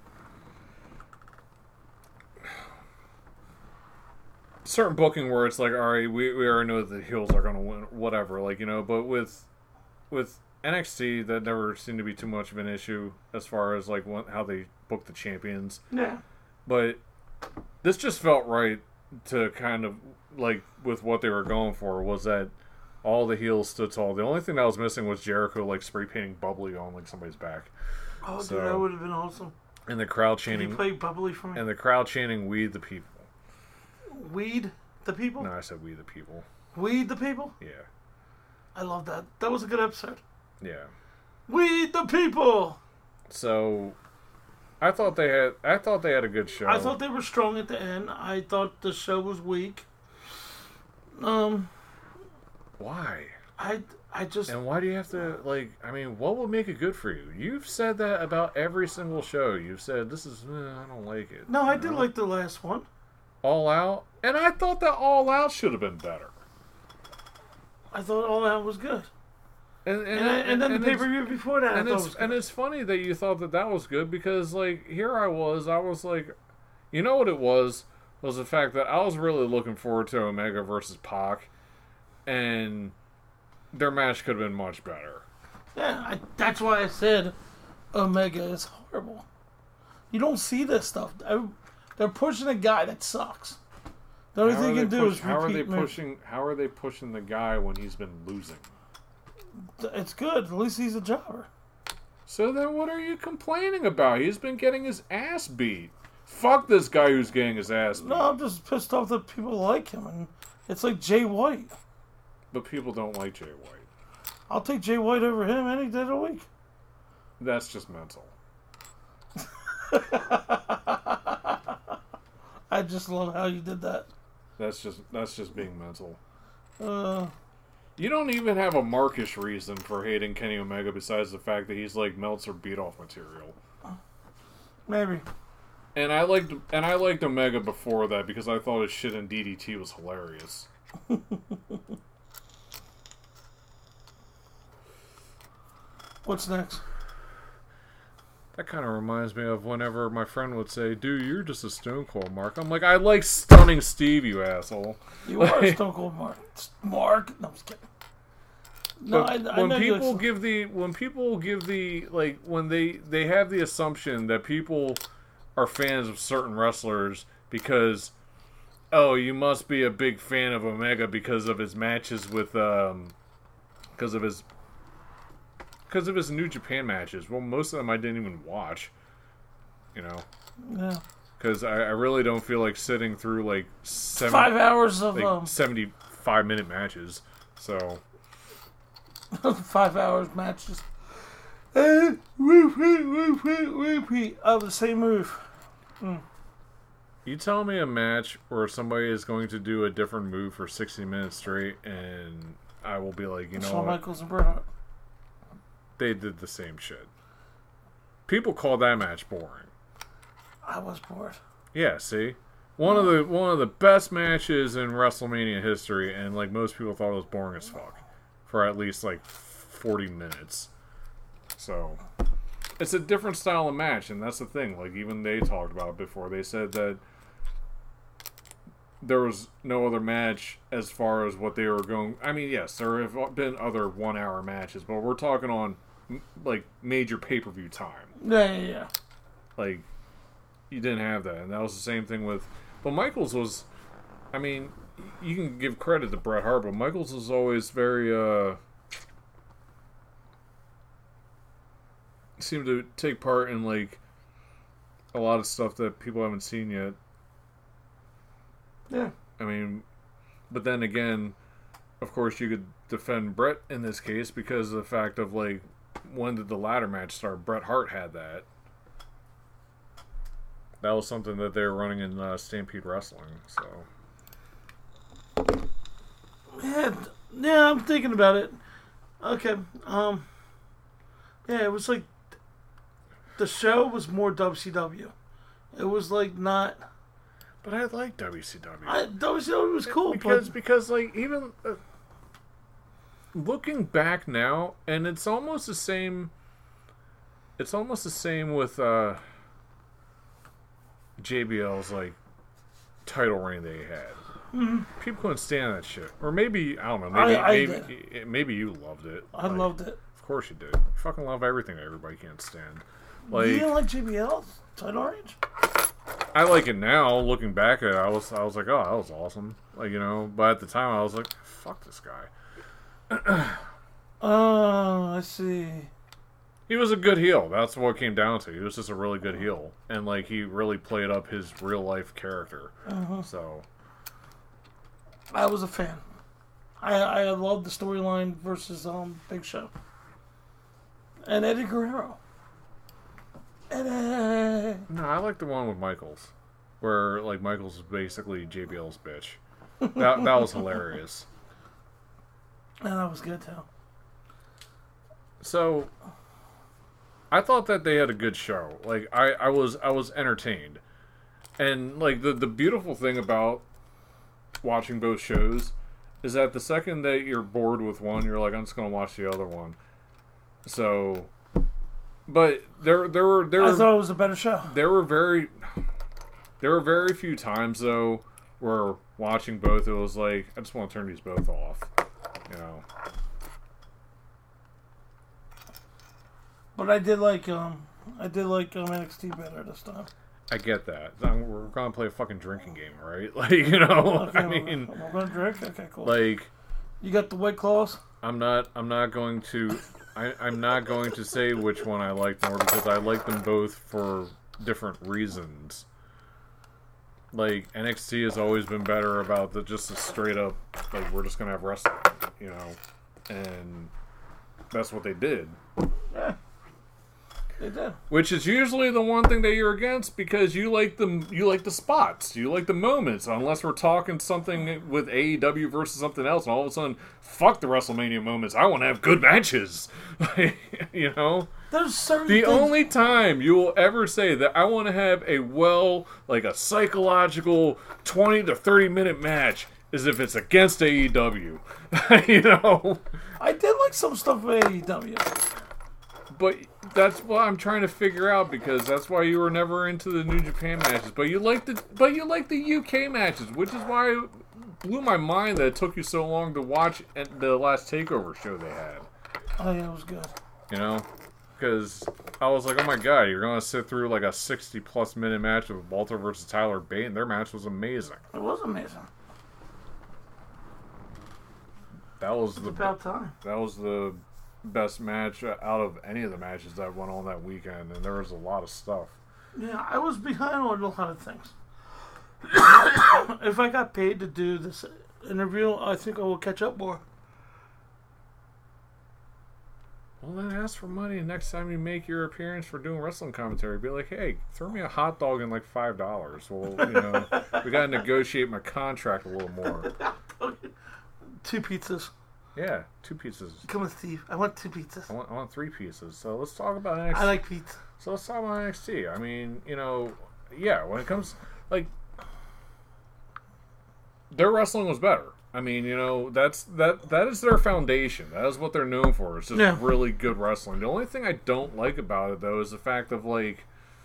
certain booking where it's like, all right, we, we already know that the heels are going to win, whatever, like, you know, but with with N X T, that never seemed to be too much of an issue as far as, like, what, how they book the champions. Yeah. But this just felt right to kind of, like, with what they were going for, was that all the heels stood tall. The only thing that was missing was Jericho, like, spray painting bubbly on, like, somebody's back. Oh, So- dude, that would have been awesome. And the crowd Can you chanting, play bubbly for me? and the crowd chanting, "We the people." Weed the people? No, I said "We the people." Weed the people? Yeah, I love that. That was a good episode. yeah. Weed the people! So, I thought they had. I thought they had a good show. I thought they were strong at the end. I thought the show was weak. Um, Why? I, I just... And why do you have to, like, I mean, what will make it good for you? You've said that about every single show. You've said, this is, eh, I don't like it. No, I You did know? like the last one. All Out. And I thought that All Out should have been better. I thought all that was good. And, and, And, I, and then and the it's- pay-per-view before that, I And thought it's, was and good. it's funny that you thought that that was good because, like, here I was, I was like, you know what it was? Was the fact that I was really looking forward to Omega versus Pac, and their match could have been much better. Yeah, I, that's why I said Omega is horrible. You don't see this stuff. I, they're pushing a guy that sucks. The only How thing are you they can do push- is how are they repeat moves. pushing? How are they pushing the guy when he's been losing? It's good. At least he's a jobber. So then, what are you complaining about? He's been getting his ass beat. Fuck this guy who's getting his ass beat. No, I'm just pissed off that people like him. And it's like Jay White. But people don't like Jay White. I'll take Jay White over him any day of the week. That's just mental. I just love how you did that. That's just that's just being mental. Uh, You don't even have a Markish reason for hating Kenny Omega besides the fact that he's like Meltzer beat off material. maybe. And I liked and I liked Omega before that because I thought his shit in D D T was hilarious. What's next? That kind of reminds me of whenever my friend would say, "Dude, you're just a Stone Cold Mark." I'm like, I like Stunning Steve, you asshole. You are a Stone Cold Mark. Mark? No, I'm just kidding. No, I, But I when know you people like- give the when people give the like when they they have the assumption that people are fans of certain wrestlers because oh, you must be a big fan of Omega because of his matches with um because of his because of his New Japan matches. Well, most of them I didn't even watch. You know, Yeah. because I, I really don't feel like sitting through like seven, Five hours of like um, seventy-five minute matches. So five hours matches. And repeat, repeat, repeat of the same move. you tell me a match where somebody is going to do a different move for sixty minutes straight, and I will be like, you know Shawn what? Michaels and Bret Hart. They did the same shit. People call that match boring. I was bored. Yeah, see? One of the one of the best matches in WrestleMania history, and like most people thought it was boring as fuck. For at least like forty minutes. So it's a different style of match, and that's the thing. Like even they talked about it before. They said that there was no other match as far as what they were going. I mean, yes, there have been other one-hour matches, but we're talking on like major pay-per-view time. Yeah, yeah, yeah. Like you didn't have that, and that was the same thing with. But Michaels was, I mean, you can give credit to Bret Hart, but Michaels was always very uh seemed to take part in like a lot of stuff that people haven't seen yet. Yeah. I mean, but then again, of course, you could defend Bret in this case because of the fact of like when did the ladder match start? Bret Hart had that. That was something that they were running in uh, Stampede Wrestling. So Yeah, yeah, I'm thinking about it. Okay, um, yeah, it was like the show was more W C W. It was like not. but I like W C W. I, W C W was cool, because but because like even uh, looking back now, and it's almost the same. It's almost the same with uh, J B L's like title reign they had. mm, People couldn't stand that shit, or maybe I don't know. Maybe I- I maybe maybe you loved it. I Like, loved it. Of course you did. You fucking love everything that everybody can't stand. you Like didn't like J B L's title range? I like it now. Looking back at it, I was I was like, oh, that was awesome. Like you know, but at the time I was like, fuck this guy. Oh, I see. He was a good heel. That's what it came down to. He was just a really good heel, and like he really played up his real life character. Uh-huh. So I was a fan. I I loved the storyline versus um Big Show and Eddie Guerrero. Eddie. no, I like the one with Michaels, where like Michaels is basically J B L's bitch. That that was hilarious. And that was good too. So I thought that they had a good show. Like I, I was I was entertained. And like the the beautiful thing about watching both shows is that the second that you're bored with one, you're like, I'm just gonna watch the other one. So but there there were there I were thought it was a better show. there were very there were very few times though where watching both it was like I just want to turn these both off. You know. But I did like um I did like um N X T better this time. I get that. I'm- We're gonna play a fucking drinking game, right? Like, you know, Okay, I mean, we're, we're gonna drink. Okay, cool. like, You got the White Claws. I'm not, I'm not going to, I, I'm not going to say which one I like more because I like them both for different reasons. Like, N X T has always been better about the just a straight up, like, we're just going to have wrestling, you know? And that's what they did. Yeah. They did. Which is usually the one thing that you're against because you like the you like the spots, you like the moments. Unless we're talking something with A E W versus something else, and all of a sudden, fuck the WrestleMania moments. I want to have good matches, you know. There's certain The things... only time you will ever say that I want to have a well, like a psychological twenty to thirty minute match is if it's against A E W, you know. I did like some stuff with A E W. But that's what I'm trying to figure out because that's why you were never into the New Japan matches. But you like the but you like the U K matches, which is why it blew my mind that it took you so long to watch the last Takeover show they had. Oh yeah, it was good. You know, because I was like, oh my god, you're gonna sit through like a sixty plus minute match with Walter versus Tyler Bate, and their match was amazing. It was amazing. That was It's the about time. that was the best match out of any of the matches that went on that weekend, and there was a lot of stuff. Yeah, I was behind on a lot of things. If I got paid to do this interview, I think I will catch up more. Well, then ask for money next time you make your appearance for doing wrestling commentary. Be like, hey, throw me a hot dog and like five dollars. Well, you know, we gotta negotiate my contract a little more. Two pizzas. Yeah, two pizzas. Come with Steve. I want two pizzas. I want, I want three pieces. So let's talk about N X T. I like pizza. So let's talk about N X T. I mean, you know, yeah, when it comes, like, their wrestling was better. I mean, you know, that's that that is their foundation. That is what they're known for. It's just Yeah. really good wrestling. The only thing I don't like about it, though, is the fact of, like,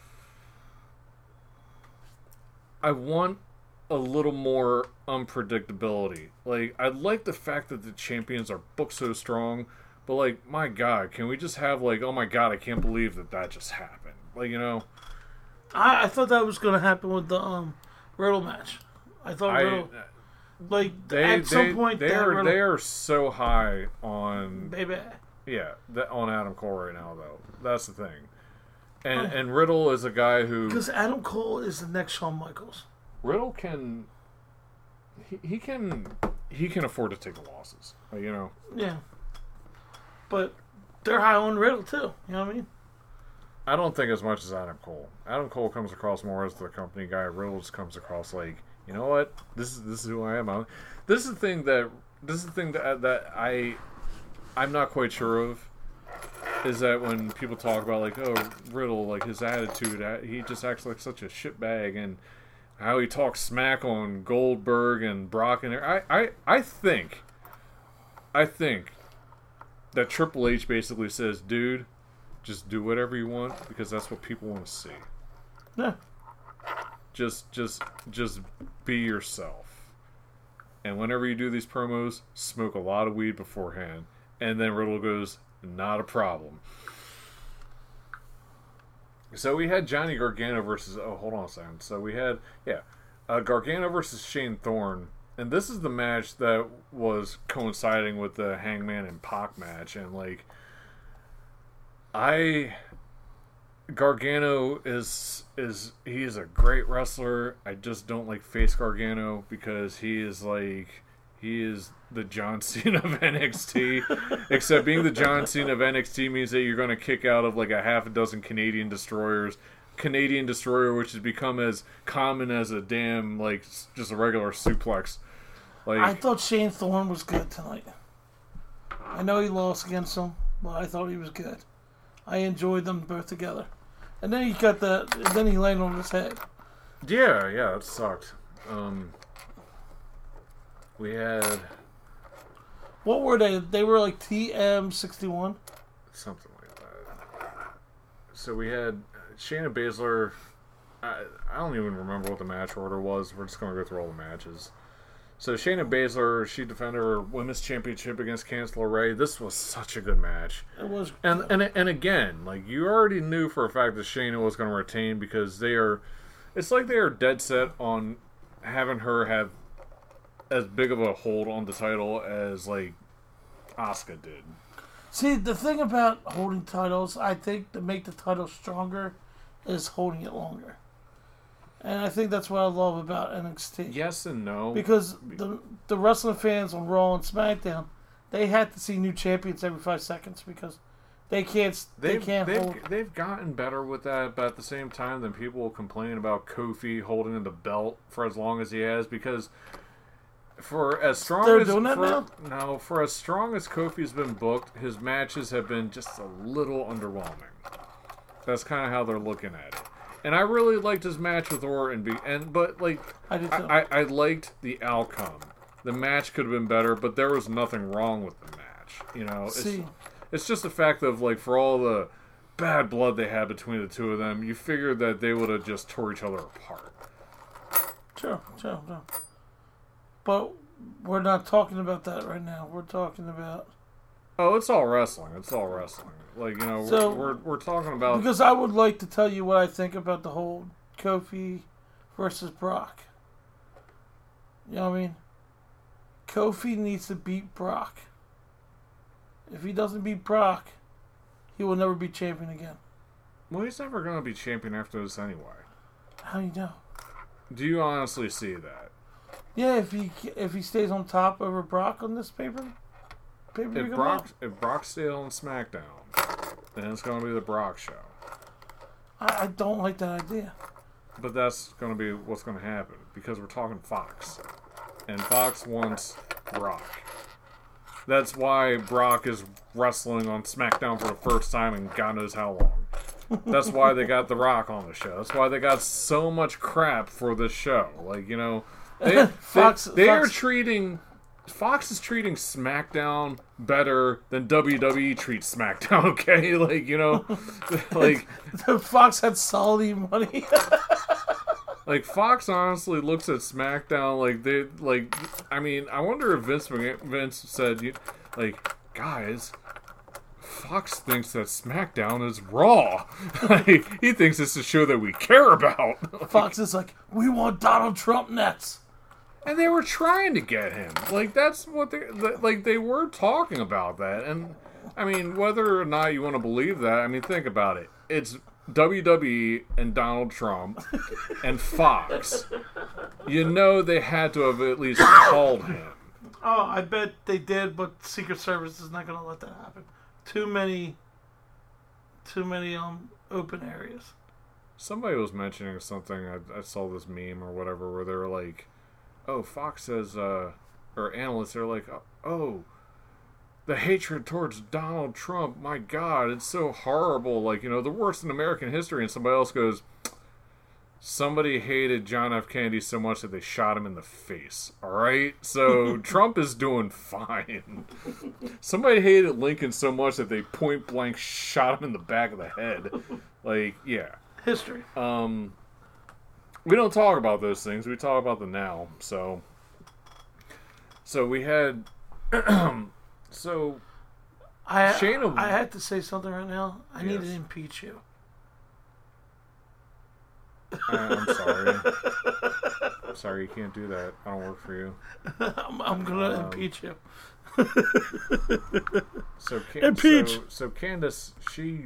I want a little more unpredictability. Like, I like the fact that the champions are booked so strong, but, like, my God, can we just have, like, oh my God, I can't believe that that just happened. Like, you know, I, I thought that was going to happen with the um, Riddle match. I thought I Riddle, like, they at some they, point, they that are Riddle, they are so high on baby. yeah that, on Adam Cole right now though. That's the thing, and and Riddle is a guy who Because Adam Cole is the next Shawn Michaels. Riddle can he, he can he can afford to take the losses. You know. Yeah. But they're high on Riddle, too. You know what I mean? I don't think as much as Adam Cole. Adam Cole comes across more as the company guy. Riddle just comes across like, you know what? This is this is who I am. I'm, this is the thing that this is the thing that that I I'm not quite sure of is that when people talk about like, oh, Riddle, like his attitude, he just acts like such a shitbag, and how he talks smack on Goldberg and Brock and I I I think I think that Triple H basically says, dude, just do whatever you want because that's what people want to see. Yeah. Just, just, just be yourself. And whenever you do these promos, smoke a lot of weed beforehand. And then Riddle goes, not a problem. So we had Johnny Gargano versus, oh, hold on a second. So we had, yeah, uh, Gargano versus Shane Thorne. And this is the match that was coinciding with the Hangman and Pac match. And, like, I... Gargano is is he is a great wrestler. I just don't like face Gargano because he is like he is the John Cena of N X T. Except being the John Cena of N X T means that you're going to kick out of like a half a dozen Canadian destroyers. Canadian destroyer, which has become as common as a damn like just a regular suplex. Like I thought Shane Thorne was good tonight. I know he lost against him, but I thought he was good. I enjoyed them both together. And then he got the. Then he landed on his head. yeah, yeah, it sucked. Um, we had What were they? They were like T M sixty-one. something like that. So we had Shayna Baszler. I, I don't even remember what the match order was. We're just going to go through all the matches. So Shayna Baszler, she defended her women's championship against Candice LeRae. This was such a good match. It was. And and and again, like you already knew for a fact that Shayna was going to retain because they are. It's like they are dead set on having her have as big of a hold on the title as like Asuka did. See, the thing about holding titles, I think to make the title stronger, is holding it longer. And I think that's what I love about N X T. Yes and no. Because the the wrestling fans on Raw and SmackDown, they had to see new champions every five seconds because they can't they They've, can't they've, hold. they've gotten better with that, but at the same time, then people will complain about Kofi holding the belt for as long as he has because for as strong They're as doing that for, now? no, for as strong as Kofi's been booked, his matches have been just a little underwhelming. That's kind of how they're looking at it. And I really liked his match with Orton, be, and but like I did too. I, I, I liked the outcome. The match could have been better, but there was nothing wrong with the match. You know, it's, See. it's just the fact of like for all the bad blood they had between the two of them, you figured that they would have just tore each other apart. Sure, sure, sure. But we're not talking about that right now. We're talking about Oh, it's all wrestling. It's all wrestling. Like you know, So- we're, we're we're talking about because I would like to tell you what I think about the whole Kofi versus Brock. You know what I mean? Kofi needs to beat Brock. If he doesn't beat Brock, he will never be champion again. well, he's never going to be champion after this anyway. How do you know? Do you honestly see that? Yeah, if he if he stays on top over Brock on this paper, paper If Brock if Brock stays on SmackDown, then it's going to be the Brock show. I, I don't like that idea. But that's going to be what's going to happen because we're talking Fox, and Fox wants Brock. That's why Brock is wrestling on SmackDown for the first time in God knows how long. That's why they got The Rock on the show. That's why they got so much crap for this show. Like you know, they, Fox- they, they Fox- are treating. Fox is treating SmackDown better than W W E treats SmackDown, okay? Like, you know, like The Fox had solid money. like Fox honestly looks at SmackDown like they like I mean, I wonder if Vince Vince said you- like, guys, Fox thinks that SmackDown is Raw. Like, he thinks it's a show that we care about. Fox is like, we want Donald Trump next. And they were trying to get him. Like, that's what they... Like, they were talking about that. And, I mean, whether or not you want to believe that, I mean, think about it. It's W W E and Donald Trump and Fox. You know they had to have at least called him. Oh, I bet they did, but Secret Service is not going to let that happen. Too many, too many um open areas. Somebody was mentioning something. I, I saw this meme or whatever where they were like, oh, Fox says, uh, or analysts are like, oh, the hatred towards Donald Trump, my God, it's so horrible. Like, you know, the worst in American history. And somebody else goes, somebody hated John F. Kennedy so much that they shot him in the face. All right? So Trump is doing fine. Somebody hated Lincoln so much that they point blank shot him in the back of the head. Like, yeah. History. Um, we don't talk about those things. We talk about the now. So, so we had, so I Shayna- I had to say something right now. I need Yes. to impeach you. I, I'm sorry. I'm sorry, you can't do that. I don't work for you. I'm, I'm gonna Um, impeach you. So, Can- Impeach. so, so Candace, she,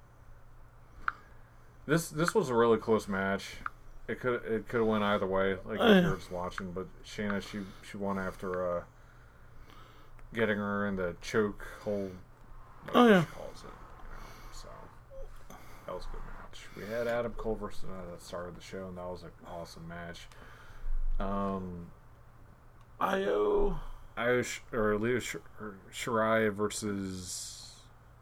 this this was a really close match. It could it could have went either way, like Oh, if yeah. you were just watching. But Shayna, she she won after uh, getting her in the choke hold. Oh, yeah. She calls it. You know, so that was a good match. We had Adam Cole versus uh, that started the show, and that was an awesome match. Um, Io. Io Sh- or Leo Sh- or Shirai versus.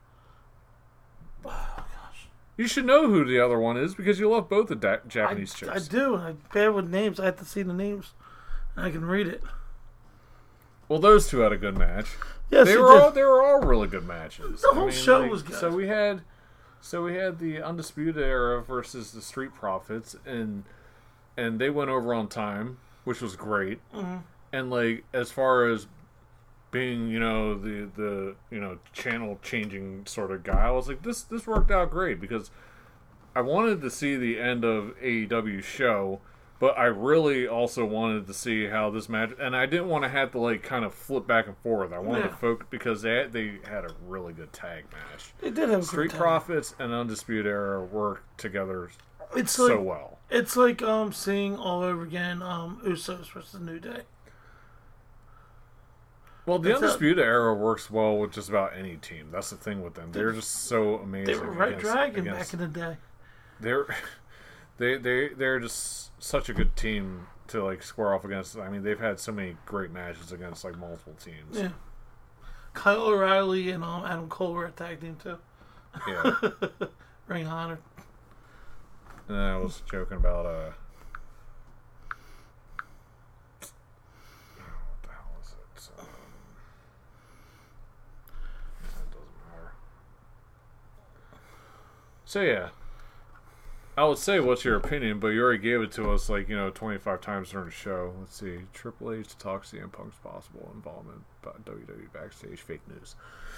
Oh gosh. You should know who the other one is because you love both the da- I, Japanese I chicks. do. I'm bad with names. I have to see the names. And I can read it. Well, those two had a good match. Yes, they it were did. all they were all really good matches. The whole show was good. So we had, so we had the Undisputed Era versus the Street Profits, and and they went over on time, which was great. Mm-hmm. And like as far as being, you know, the the you know channel changing sort of guy, I was like, this this worked out great because I wanted to see the end of A E W show. But I really also wanted to see how this match, and I didn't want to have to like kind of flip back and forth. I wanted Yeah. to focus because they had, they had a really good tag match. They did have a Street good time. Profits and Undisputed Era worked together It's so like well. it's like um seeing all over again um Usos versus New Day. Well, the That's Undisputed Era works well with just about any team. That's the thing with them. They're just so amazing. They were Red against, Dragon against, back in the day. They're they they they're just such a good team to like square off against. I mean, they've had so many great matches against like multiple teams. Yeah. Kyle O'Reilly and um, Adam Cole were a tag team too. Yeah. Ring of Honor. And I was joking about uh. oh, what the hell is it? So, it doesn't matter. So yeah. I would say, what's your opinion? But you already gave it to us, like, you know, twenty-five times during the show. Let's see. Triple H talks C M Punk's possible involvement by W W E backstage. Fake news.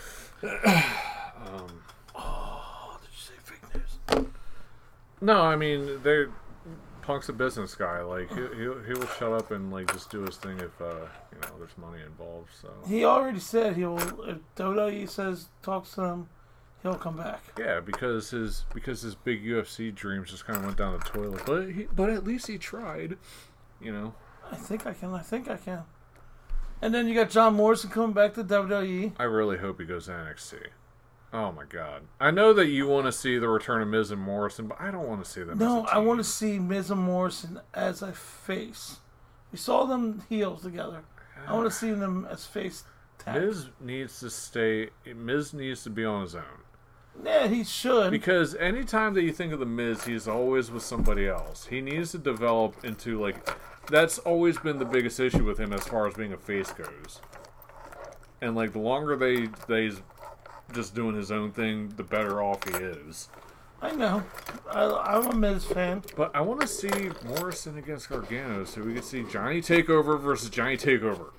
um, Oh, did you say fake news? no, I mean, they're Punk's a business guy. Like, he he'll, he'll shut up and like just do his thing if uh, you know there's money involved. So He already said he'll. If W W E says talks to him, he'll come back. yeah, because his because his big U F C dreams just kind of went down the toilet. But he, but at least he tried. You know. I think I can. I think I can. And then you got John Morrison coming back to W W E. I really hope he goes to N X T. Oh my god! I know that you want to see the return of Miz and Morrison, but I don't want to see them. No, as a I want to team. see Miz and Morrison as a face. We saw them heels together. I want to see them as face tag. Miz needs to stay. Miz needs to be on his own. Yeah, he should. Because anytime that you think of the Miz, he's always with somebody else. He needs to develop into like. That's always been the biggest issue with him as far as being a face goes. And like the longer they they's just doing his own thing, the better off he is. I know. I, I'm a Miz fan. But I want to see Morrison against Gargano so we can see Johnny Takeover versus Johnny Takeover.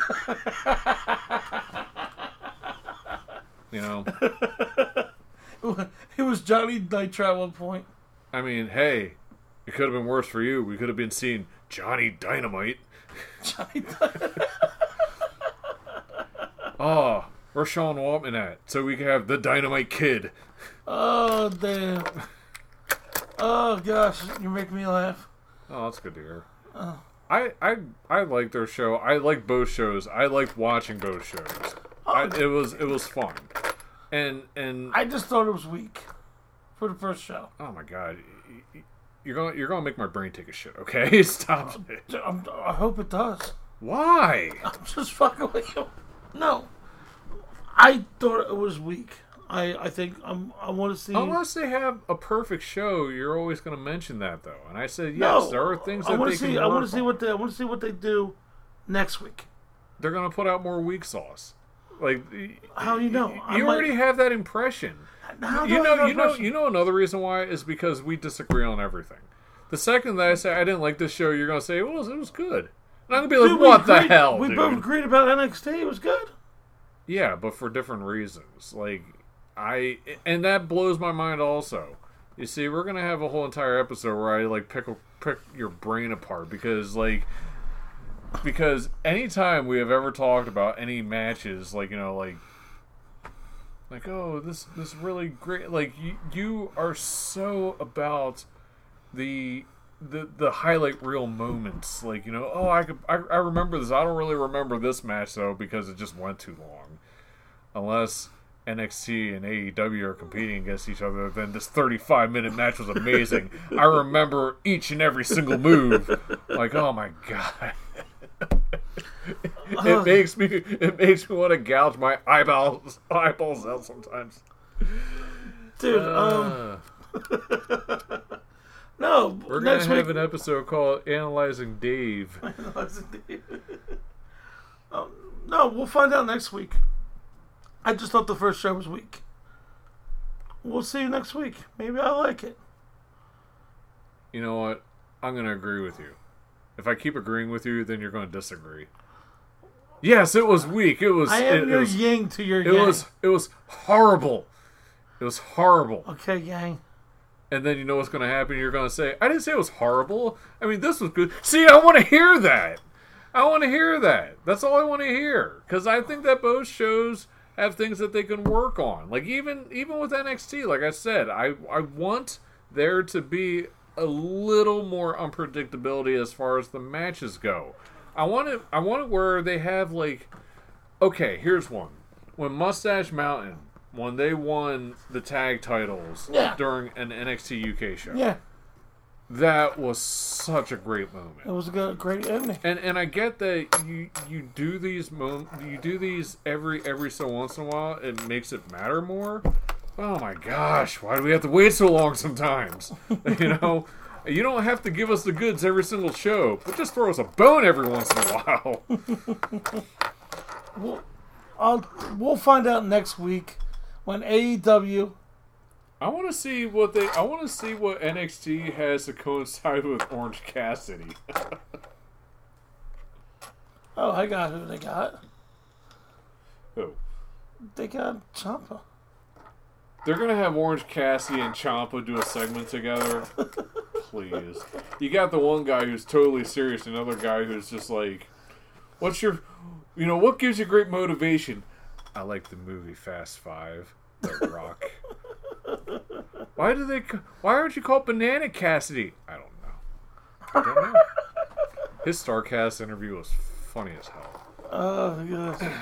You know? It was Johnny Nitro at one point. I mean, hey, it could have been worse for you. We could have been seeing Johnny Dynamite. Johnny Oh, where's Sean Waltman at? So we can have the Dynamite Kid. Oh, damn. Oh, gosh. You're making me laugh. Oh, that's good to hear. Oh. I, I I like their show. I like both shows. I liked watching both shows. I, it was it was fun. And and I just thought it was weak for the first show. oh my god, you're going you're going to make my brain take a shit. Okay, stop it. I'm, I hope it does. Why? I'm just fucking with you. No. I thought it was weak. I, I think I'm, I want to see. Unless they have a perfect show, you're always going to mention that though. And I said yes, no, there are things I that want they to can see. I work want to see on. what they. I want to see what they do next week. They're going to put out more weak sauce. Like How do you know? You I might- already have that impression. How do You I know, have you know, impression? you know. Another reason why is because we disagree on everything. The second that I say I didn't like this show, you're gonna say it was it was good, and I'm gonna be like, Dude, we what the agreed- hell, We dude? both agreed about N X T. It was good. Yeah, but for different reasons. Like I, and that blows my mind. Also, you see, we're gonna have a whole entire episode where I like pick pick your brain apart because like. Because anytime we have ever talked about any matches, like, you know, like, like, oh, this this really great, like, you, you are so about the, the the highlight reel moments, like, you know, oh, I, could, I, I remember this, I don't really remember this match, though, because it just went too long. Unless N X T and A E W are competing against each other, then this thirty-five minute match was amazing. I remember each and every single move. Like, oh my god. It makes me it makes me want to gouge my eyeballs eyeballs out sometimes. Dude, um, Uh, no. we're gonna next have week. an episode called "Analyzing Dave." um, no, we'll find out next week. I just thought the first show was weak. We'll see you next week. Maybe I like it. You know what? I'm gonna agree with you. If I keep agreeing with you, then you're gonna disagree. Yes, it was weak. It was. I am it, your it was, yang to your It yang. was. It was horrible. It was horrible. Okay, yang. And then you know what's going to happen? You're going to say, I didn't say it was horrible. I mean, this was good. See, I want to hear that. I want to hear that. That's all I want to hear. Because I think that both shows have things that they can work on. Like, even even with N X T, like I said, I, I want there to be a little more unpredictability as far as the matches go. I want it. I want it where they have like, okay, here's one. When Mustache Mountain, when they won the tag titles Yeah. during an N X T U K show, Yeah, that was such a great it moment. was a good, great ending. And and I get that you you do these mom- you do these every every so once in a while. It makes it matter more. Oh my gosh, why do we have to wait so long sometimes? You know, you don't have to give us the goods every single show, but just throw us a bone every once in a while. We'll, I'll, we'll find out next week when A E W. I want to see what they. I want to see what N X T has to coincide with Orange Cassidy. Oh, I got who they got. Oh, They got Ciampa. they're gonna have Orange Cassidy and Ciampa do a segment together. Please, you got the one guy who's totally serious, another guy who's just like, "What's your, you know, what gives you great motivation?" I like the movie Fast Five, The Rock. Why do they? Why aren't you called Banana Cassidy? I don't know. I don't know. His StarCast interview was funny as hell. Oh, yes.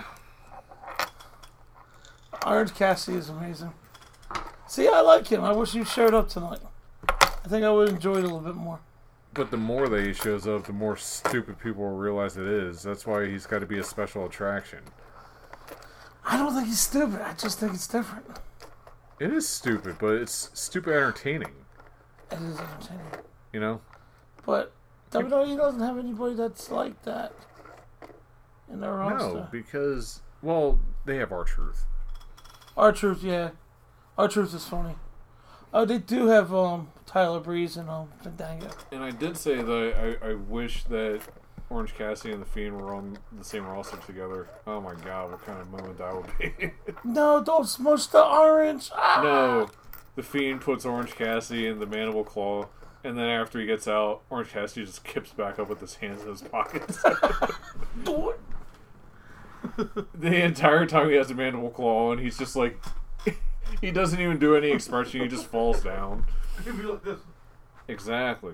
Orange Cassidy is amazing. See, I like him. I wish he showed up tonight. I think I would enjoy it a little bit more. But the more that he shows up, the more stupid people will realize it is. That's why he's got to be a special attraction. I don't think he's stupid. I just think it's different. It is stupid, but it's stupid entertaining. It is entertaining. You know? But W W E doesn't have anybody that's like that in their roster. No, because, well, they have R-Truth. R-Truth, yeah. R-Truth is funny. Oh, they do have um Tyler Breeze and um Fandango. And I did say that I, I wish that Orange Cassidy and The Fiend were on the same roster together. Oh my god, what kind of moment that would be. No, don't smush the orange. Ah! No, The Fiend puts Orange Cassidy in the Mandible Claw, and then after he gets out, Orange Cassidy just kips back up with his hands in his pockets. The entire time he has a Mandible Claw, and he's just like, he doesn't even do any expression, he just falls down. Maybe like this. Exactly.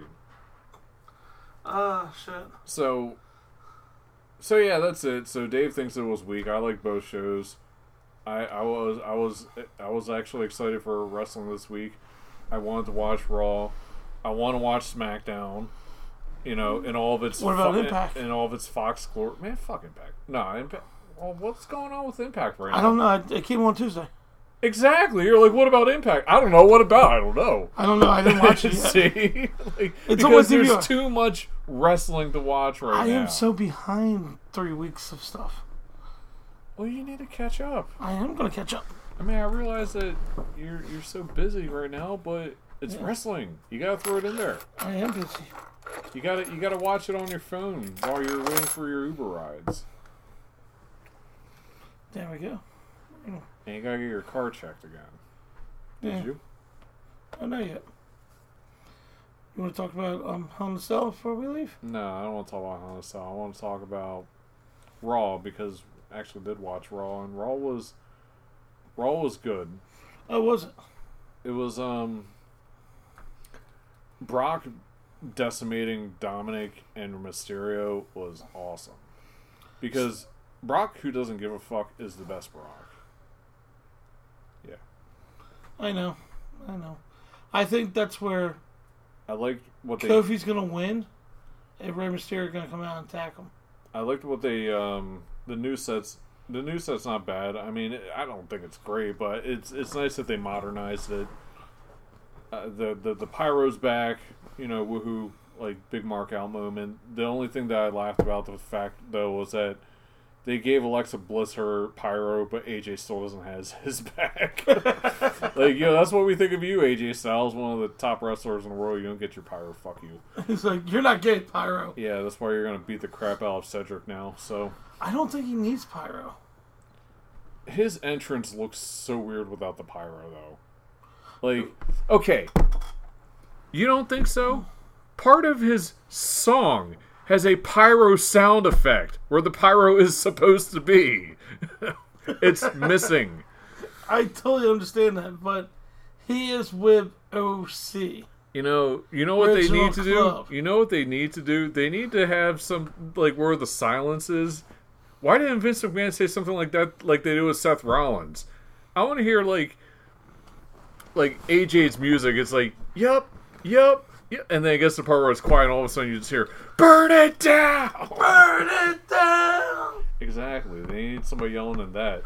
Ah, shit. So, so yeah, that's it. So Dave thinks it was weak. I like both shows. I, I was I was I was actually excited for wrestling this week. I wanted to watch Raw. I want to watch SmackDown. You know, in all of its What about fo- Impact? In, in all of its Fox glory. Man, fuck Impact. No, Impact. Well, what's going on with Impact right now? I don't know. It it came on Tuesday. Exactly. You're like, what about Impact? I don't know. What about? I don't know. I don't know. I didn't watch it yet. See, like, It's on because T V. there's too much wrestling to watch right I now. am so behind three weeks of stuff. Well, you need to catch up. I am gonna catch up. I mean, I realize that you're you're so busy right now, but it's Yeah. wrestling. You gotta throw it in there. I am busy. You gotta you gotta watch it on your phone while you're waiting for your Uber rides. There we go. And you gotta get your car checked again. Did Yeah. you? I know yet. You want to talk about um Hell in a Cell before we leave? No, I don't want to talk about Hell in a Cell. I want to talk about Raw because I actually did watch Raw, and Raw was Raw was good. Oh, was it? It was um Brock decimating Dominic and Mysterio was awesome. Because Brock, who doesn't give a fuck, is the best Brock. Yeah. I know. I know. I think that's where I liked what they Kofi's gonna win, and Rey Mysterio gonna come out and attack him. I liked what they um the new sets the new set's not bad. I mean, I don't think it's great, but it's it's nice that they modernized it. Uh, the, the the pyro's back, you know, woohoo, like big mark out moment. The only thing that I laughed about the fact though was that they gave Alexa Bliss her pyro, but A J still doesn't have his back. Like, yo, that's what we think of you, A J Styles, one of the top wrestlers in the world. You don't get your pyro, fuck you. He's like, you're not getting pyro. Yeah, that's why you're gonna beat the crap out of Cedric now. So I don't think he needs pyro. his entrance looks so weird without the pyro, though. Like, okay, you don't think so? Part of his song has a pyro sound effect where the pyro is supposed to be. It's missing. I totally understand that, but he is with O C. You know, you know what Original they need to club. do? You know what they need to do? They need to have some, like, where the silence is. Why didn't Vince McMahon say something like that, like they do with Seth Rollins? I want to hear, like, like A J's music. It's like, yup, yup, yup. And then it gets to the part where it's quiet, and all of a sudden you just hear, burn it down! Burn it down! Exactly. They need somebody yelling at that.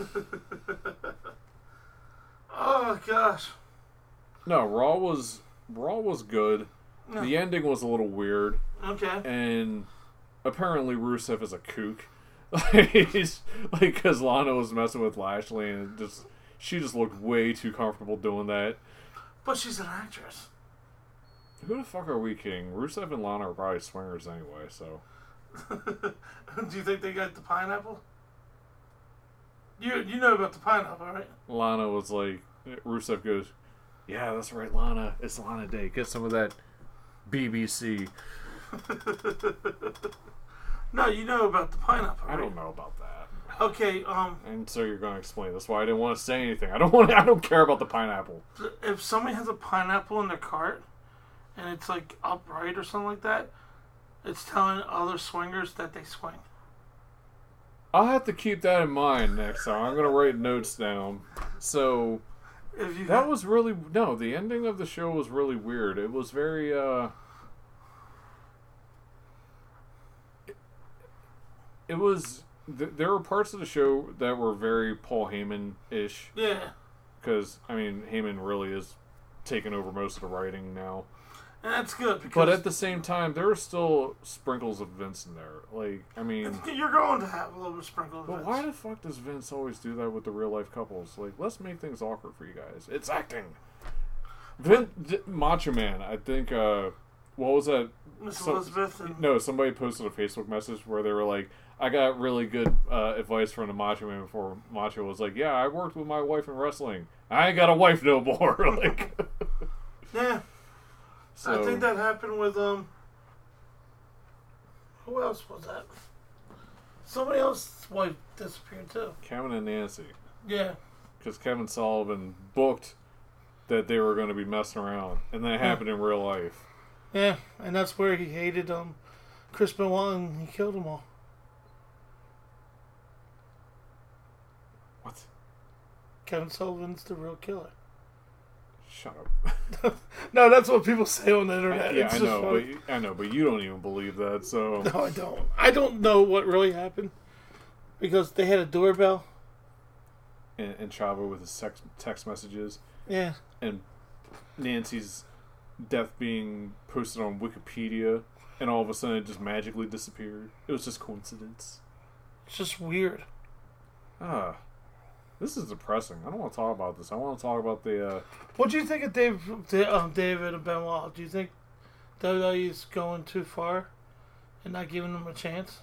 Oh, gosh. No, Raw was... Raw was good. No. The ending was a little weird. Okay. And apparently Rusev is a kook. Like, he's, like, because Lana was messing with Lashley, and it just she just looked way too comfortable doing that. But she's an actress. Who the fuck are we kidding? Rusev and Lana are probably swingers anyway, so. Do you think they got the pineapple? You you know about the pineapple, right? Lana was like, Rusev goes, yeah, that's right, Lana. It's Lana Day. Get some of that B B C. No, you know about the pineapple, right? I don't know about that. Okay, um, And so you're going to explain. That's why I didn't want to say anything. I don't want. I don't care about the pineapple. if somebody has a pineapple in their cart and it's like upright or something like that, it's telling other swingers that they swing. I'll have to keep that in mind next time. I'm going to write notes down. So If you that was really no. The ending of the show was really weird. It was very. uh It, it was. Th- there were parts of the show that were very Paul Heyman-ish. yeah, Because, I mean, Heyman really is taking over most of the writing now. and that's good because But at the same time, there are still sprinkles of Vince in there. Like, I mean... you're going to have a little bit of sprinkle of But Vince. why the fuck does Vince always do that with the real-life couples? Like, let's make things awkward for you guys. It's acting! Vin- D- Macho Man, I think, uh... What was that? Miss Some- Elizabeth and No, somebody posted a Facebook message where they were like, I got really good uh, advice from the Macho Man before Macho was like, yeah, I worked with my wife in wrestling. I ain't got a wife no more. Like, yeah, so, I think that happened with um. Who else was that? Somebody else's wife disappeared too. Kevin and Nancy. Yeah, Because Kevin Sullivan booked that they were going to be messing around. And that happened in real life. yeah, and that's where he hated um, Chris Benoit and he killed them all. What? Kevin Sullivan's the real killer. Shut up. No, that's what people say on the internet. yeah, it's I just know, funny. but I know, but you don't even believe that. So No, I don't. I don't know what really happened because they had a doorbell. and, and Chavo with his text, text messages, Yeah, and Nancy's death being posted on Wikipedia, and all of a sudden it just magically disappeared. It was just coincidence. it's just weird. Ah, this is depressing. I don't want to talk about this. I want to talk about the. Uh, What do you think of Dave, Da- um, David and Benoit? Do you think W W E's going too far and not giving them a chance?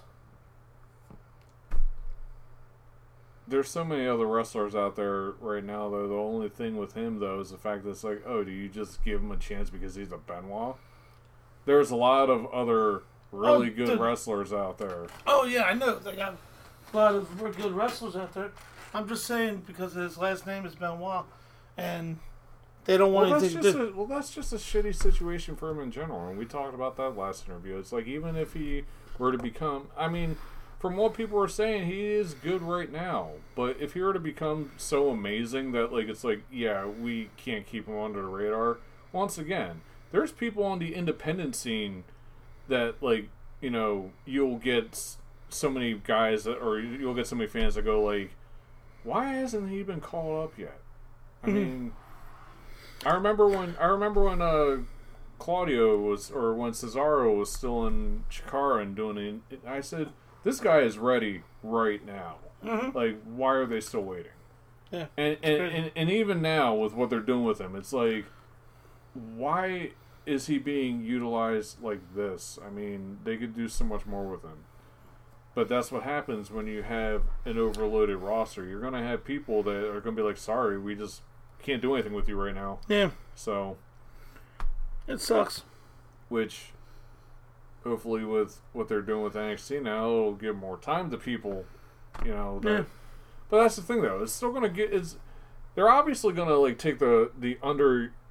There's so many other wrestlers out there right now, though. The only thing with him, though, is the fact that it's like, oh, do you just give him a chance because he's a Benoit? There's a lot of other really Oh, good dude. wrestlers out there. Oh yeah, I know they got a lot of really good wrestlers out there. I'm just saying because his last name is Benoit, and they don't want Well that's, anything to just do. a, well, that's just a shitty situation for him in general, and we talked about that last interview. It's like, even if he were to become... I mean, from what people are saying, he is good right now, but if he were to become so amazing that, like, it's like, yeah, we can't keep him under the radar, once again, there's people on the independent scene that, like, you know, you'll get s- so many guys, that, or you'll get so many fans that go, like, why hasn't he been called up yet? I Mhm. mean... I remember when I remember when uh, Claudio was, or when Cesaro was still in Chikara and doing it. I said, "This guy is ready right now. Mm-hmm. Like, why are they still waiting?" Yeah, And and, crazy. and and even now with what they're doing with him, it's like, why is he being utilized like this? I mean, they could do so much more with him. But that's what happens when you have an overloaded roster. You're going to have people that are going to be like, "Sorry, we just can't do anything with you right now." yeah, So, it sucks. which hopefully with what they're doing with N X T now, it'll give more time to people, you know. That, Yeah. But that's the thing, though. It's still gonna get. It's they're obviously gonna like take the the under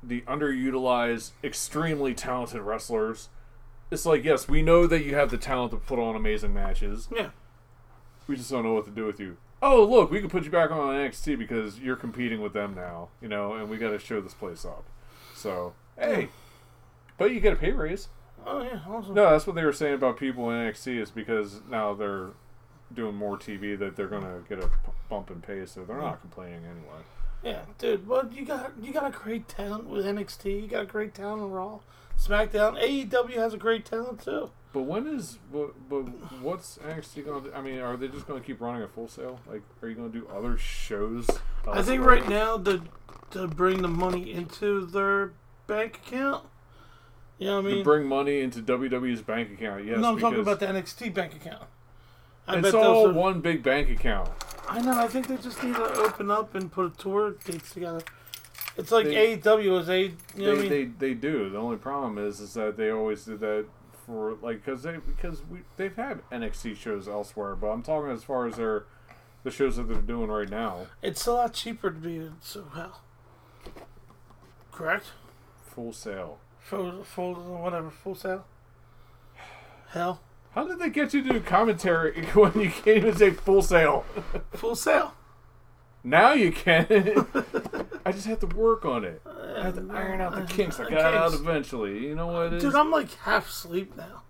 the underutilized, extremely talented wrestlers. It's like, yes, we know that you have the talent to put on amazing matches. Yeah. We just don't know what to do with you. Oh, look, we can put you back on N X T because you're competing with them now, you know, and we got to show this place up. So, hey, but you get a pay raise. Oh, yeah, awesome. No, that's what they were saying about people in N X T is because now they're doing more T V that they're going to get a p- bump in pay, so they're not complaining anyway. Yeah, dude, but you got you got a great talent with N X T. You got a great talent in Raw. SmackDown. A E W has a great talent, too. But when is, but, but what's N X T going to do? I mean, are they just going to keep running a Full Sail? Like, are you going to do other shows? I think right now, to, to bring the money into their bank account, you know what I mean? To bring money into W W E's bank account, yes. No, I'm talking because about the N X T bank account. I it's bet all those are, one big bank account. I know, I think they just need to open up and put a tour dates together. It's like They- A E W is a, you know They, what I mean? they they do. The only problem is is that they always did that for like because they because we they've had N X T shows elsewhere, but I'm talking as far as their the shows that they're doing right now. It's a lot cheaper to be in, so hell. Correct? Full Sail. Full, full, whatever, full sale. Hell. How did they get you to do commentary when you can't even say Full Sail? Full sale. Now you can. I just have to work on it. I have to iron out the kinks. I got out eventually. You know what it is? Dude, I'm like half asleep now.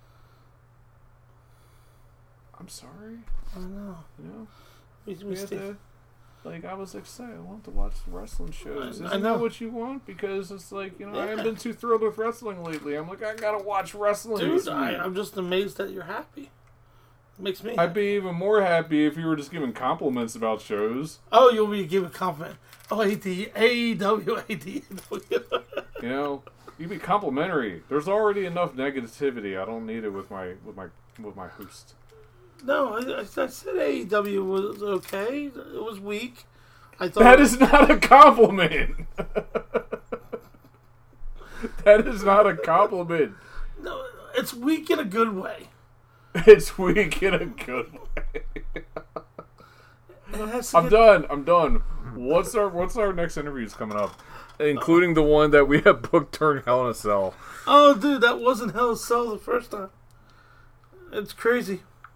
I'm sorry. I know. You know? We, we We had stay- to, like, I was excited. I want to watch the wrestling shows. I- Isn't I know. that what you want? Because it's like, you know, I haven't Yeah. been too thrilled with wrestling lately. I'm like, I gotta watch wrestling. Dude, this I, week. I'm just amazed that you're happy. Makes me I'd happy. be even more happy if you were just giving compliments about shows. Oh, you'll be giving a compliment. Oh, A E W, A E W. You know, you'd be complimentary. There's already enough negativity. I don't need it with my with my with my host. No, I, I said A E W was okay. It was weak. I thought That is not a compliment. That is not a compliment. no, it's weak in a good way. It's weak in a good way. It has to I'm get- done. I'm done. What's our What's our next interviews coming up? Including the one that we have booked during Hell in a Cell. Oh, dude, that wasn't Hell in a Cell the first time. It's crazy.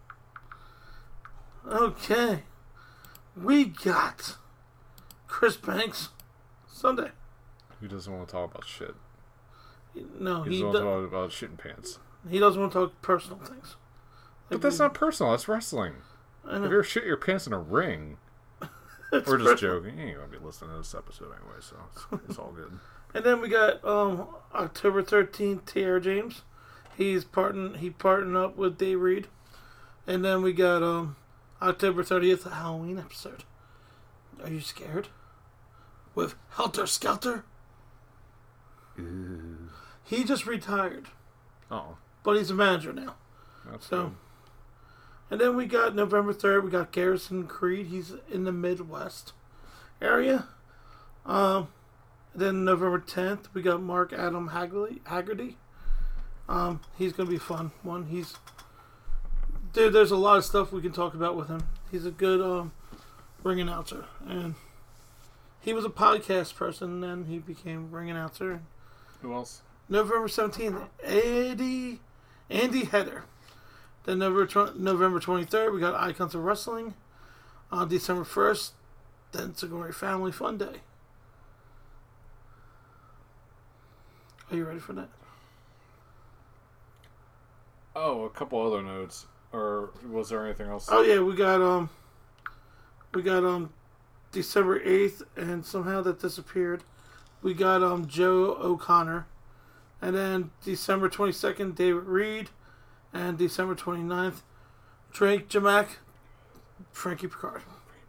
Okay. We got Chris Banks Sunday. He doesn't want to talk about shit. No, He he, doesn't want do- to talk about shit in pants. he doesn't want to talk personal things. But that's not personal. That's wrestling. I If know. you're shit your pants in a ring, It's we're just personal. joking. You ain't gonna be listening to this episode anyway, so it's, it's all good. And then we got um, October thirteenth, Tierra James. He's parting. He partnered up with Dave Reed. And then we got um, October thirtieth, a Halloween episode. Are you scared? With Helter Skelter. He just retired, Oh, but he's a manager now. that's So, good. and then we got November third. We got Garrison Creed. He's in the Midwest area. Um, then November tenth, we got Mark Adam Haggerty. Haggerty. Um, he's gonna be a fun one. He's dude. There's a lot of stuff we can talk about with him. He's a good um, ring announcer, and he was a podcast person. And then he became ring announcer. Who else? November seventeenth, Eddie, Andy Header. Then November, tw- November twenty-third, we got Icons of Wrestling. On December first, then Segori Family Fun Day. Are you ready for that? Oh, a couple other notes. Or was there anything else? Oh yeah, we got um, we got um, December eighth, and somehow that disappeared. We got um Joe O'Connor, and then December twenty-second, David Reed, and December twenty-ninth, Drake Jamack, Frankie Picard.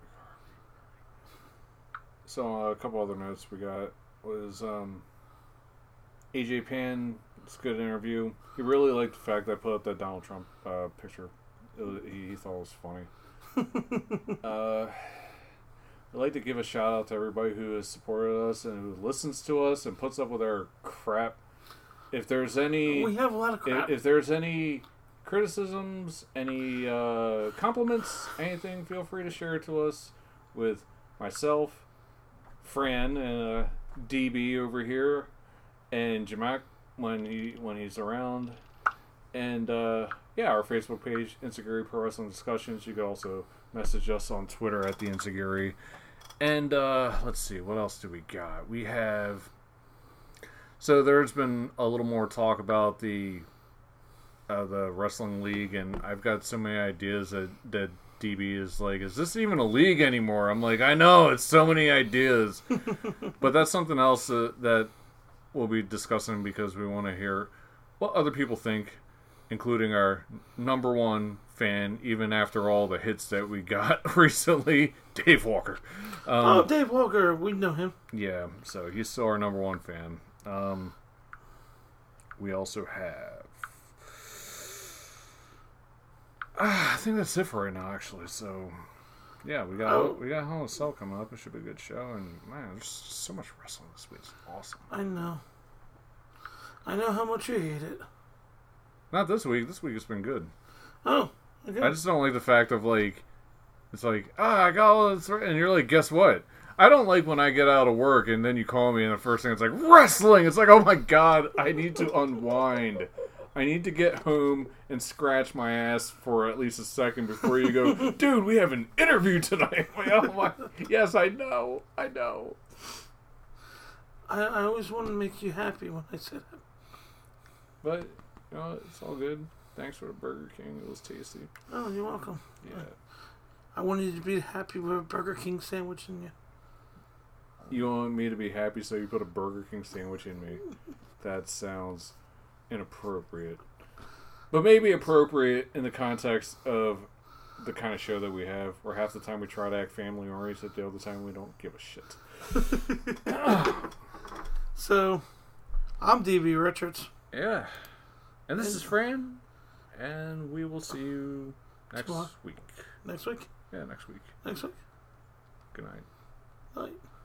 So uh, a couple other notes we got was um, A J Pan. It's a good interview. He really liked the fact that I put up that Donald Trump uh, picture. It was, he, he thought it was funny. uh, I'd like to give a shout out to everybody who has supported us and who listens to us and puts up with our crap. If there's any, We have a lot of if, crap. if there's any criticisms, any uh, compliments, anything, feel free to share it to us with myself, Fran, and uh, D B over here, and Jamak when he when he's around, and uh, yeah, our Facebook page, Insecurity Pro Wrestling Discussions. You can also message us on Twitter at the Insecurity. And uh, let's see, what else do we got? We have. So there's been a little more talk about the uh, the wrestling league, and I've got so many ideas that that D B is like, is this even a league anymore? I'm like, I know, it's so many ideas. But that's something else uh, that we'll be discussing because we want to hear what other people think, including our number one fan, even after all the hits that we got recently, Dave Walker. Um, oh, Dave Walker, we know him. Yeah, so he's still our number one fan. Um, we also have... Uh, I think that's it for right now, actually. So, yeah, we got Oh. we got Hell in a Cell coming up. It should be a good show. And, man, there's so much wrestling this week. It's awesome. I know. I know how much you hate it. Not this week. This week has been good. Oh, okay. I just don't like the fact of, like, it's like, ah, I got all this, and you're like, guess what? I don't like when I get out of work and then you call me and the first thing it's like, wrestling! It's like, oh my god, I need to unwind. I need to get home and scratch my ass for at least a second before you go, dude, we have an interview tonight. I'm like, oh my, yes, I know, I know. I, I always want to make you happy when I say that. But, you know, it's all good. Thanks for the Burger King. It was tasty. Oh, you're welcome. Yeah. I wanted you to be happy with a Burger King sandwich in you. You want me to be happy, so you put a Burger King sandwich in me. That sounds inappropriate. But maybe appropriate in the context of the kind of show that we have, where half the time we try to act family-oriented, the other time we don't give a shit. So, I'm D B Richards. Yeah. And this is Fran, and we will see you next Tomorrow. week. Next week? Yeah, next week. Next week? Good night. Night.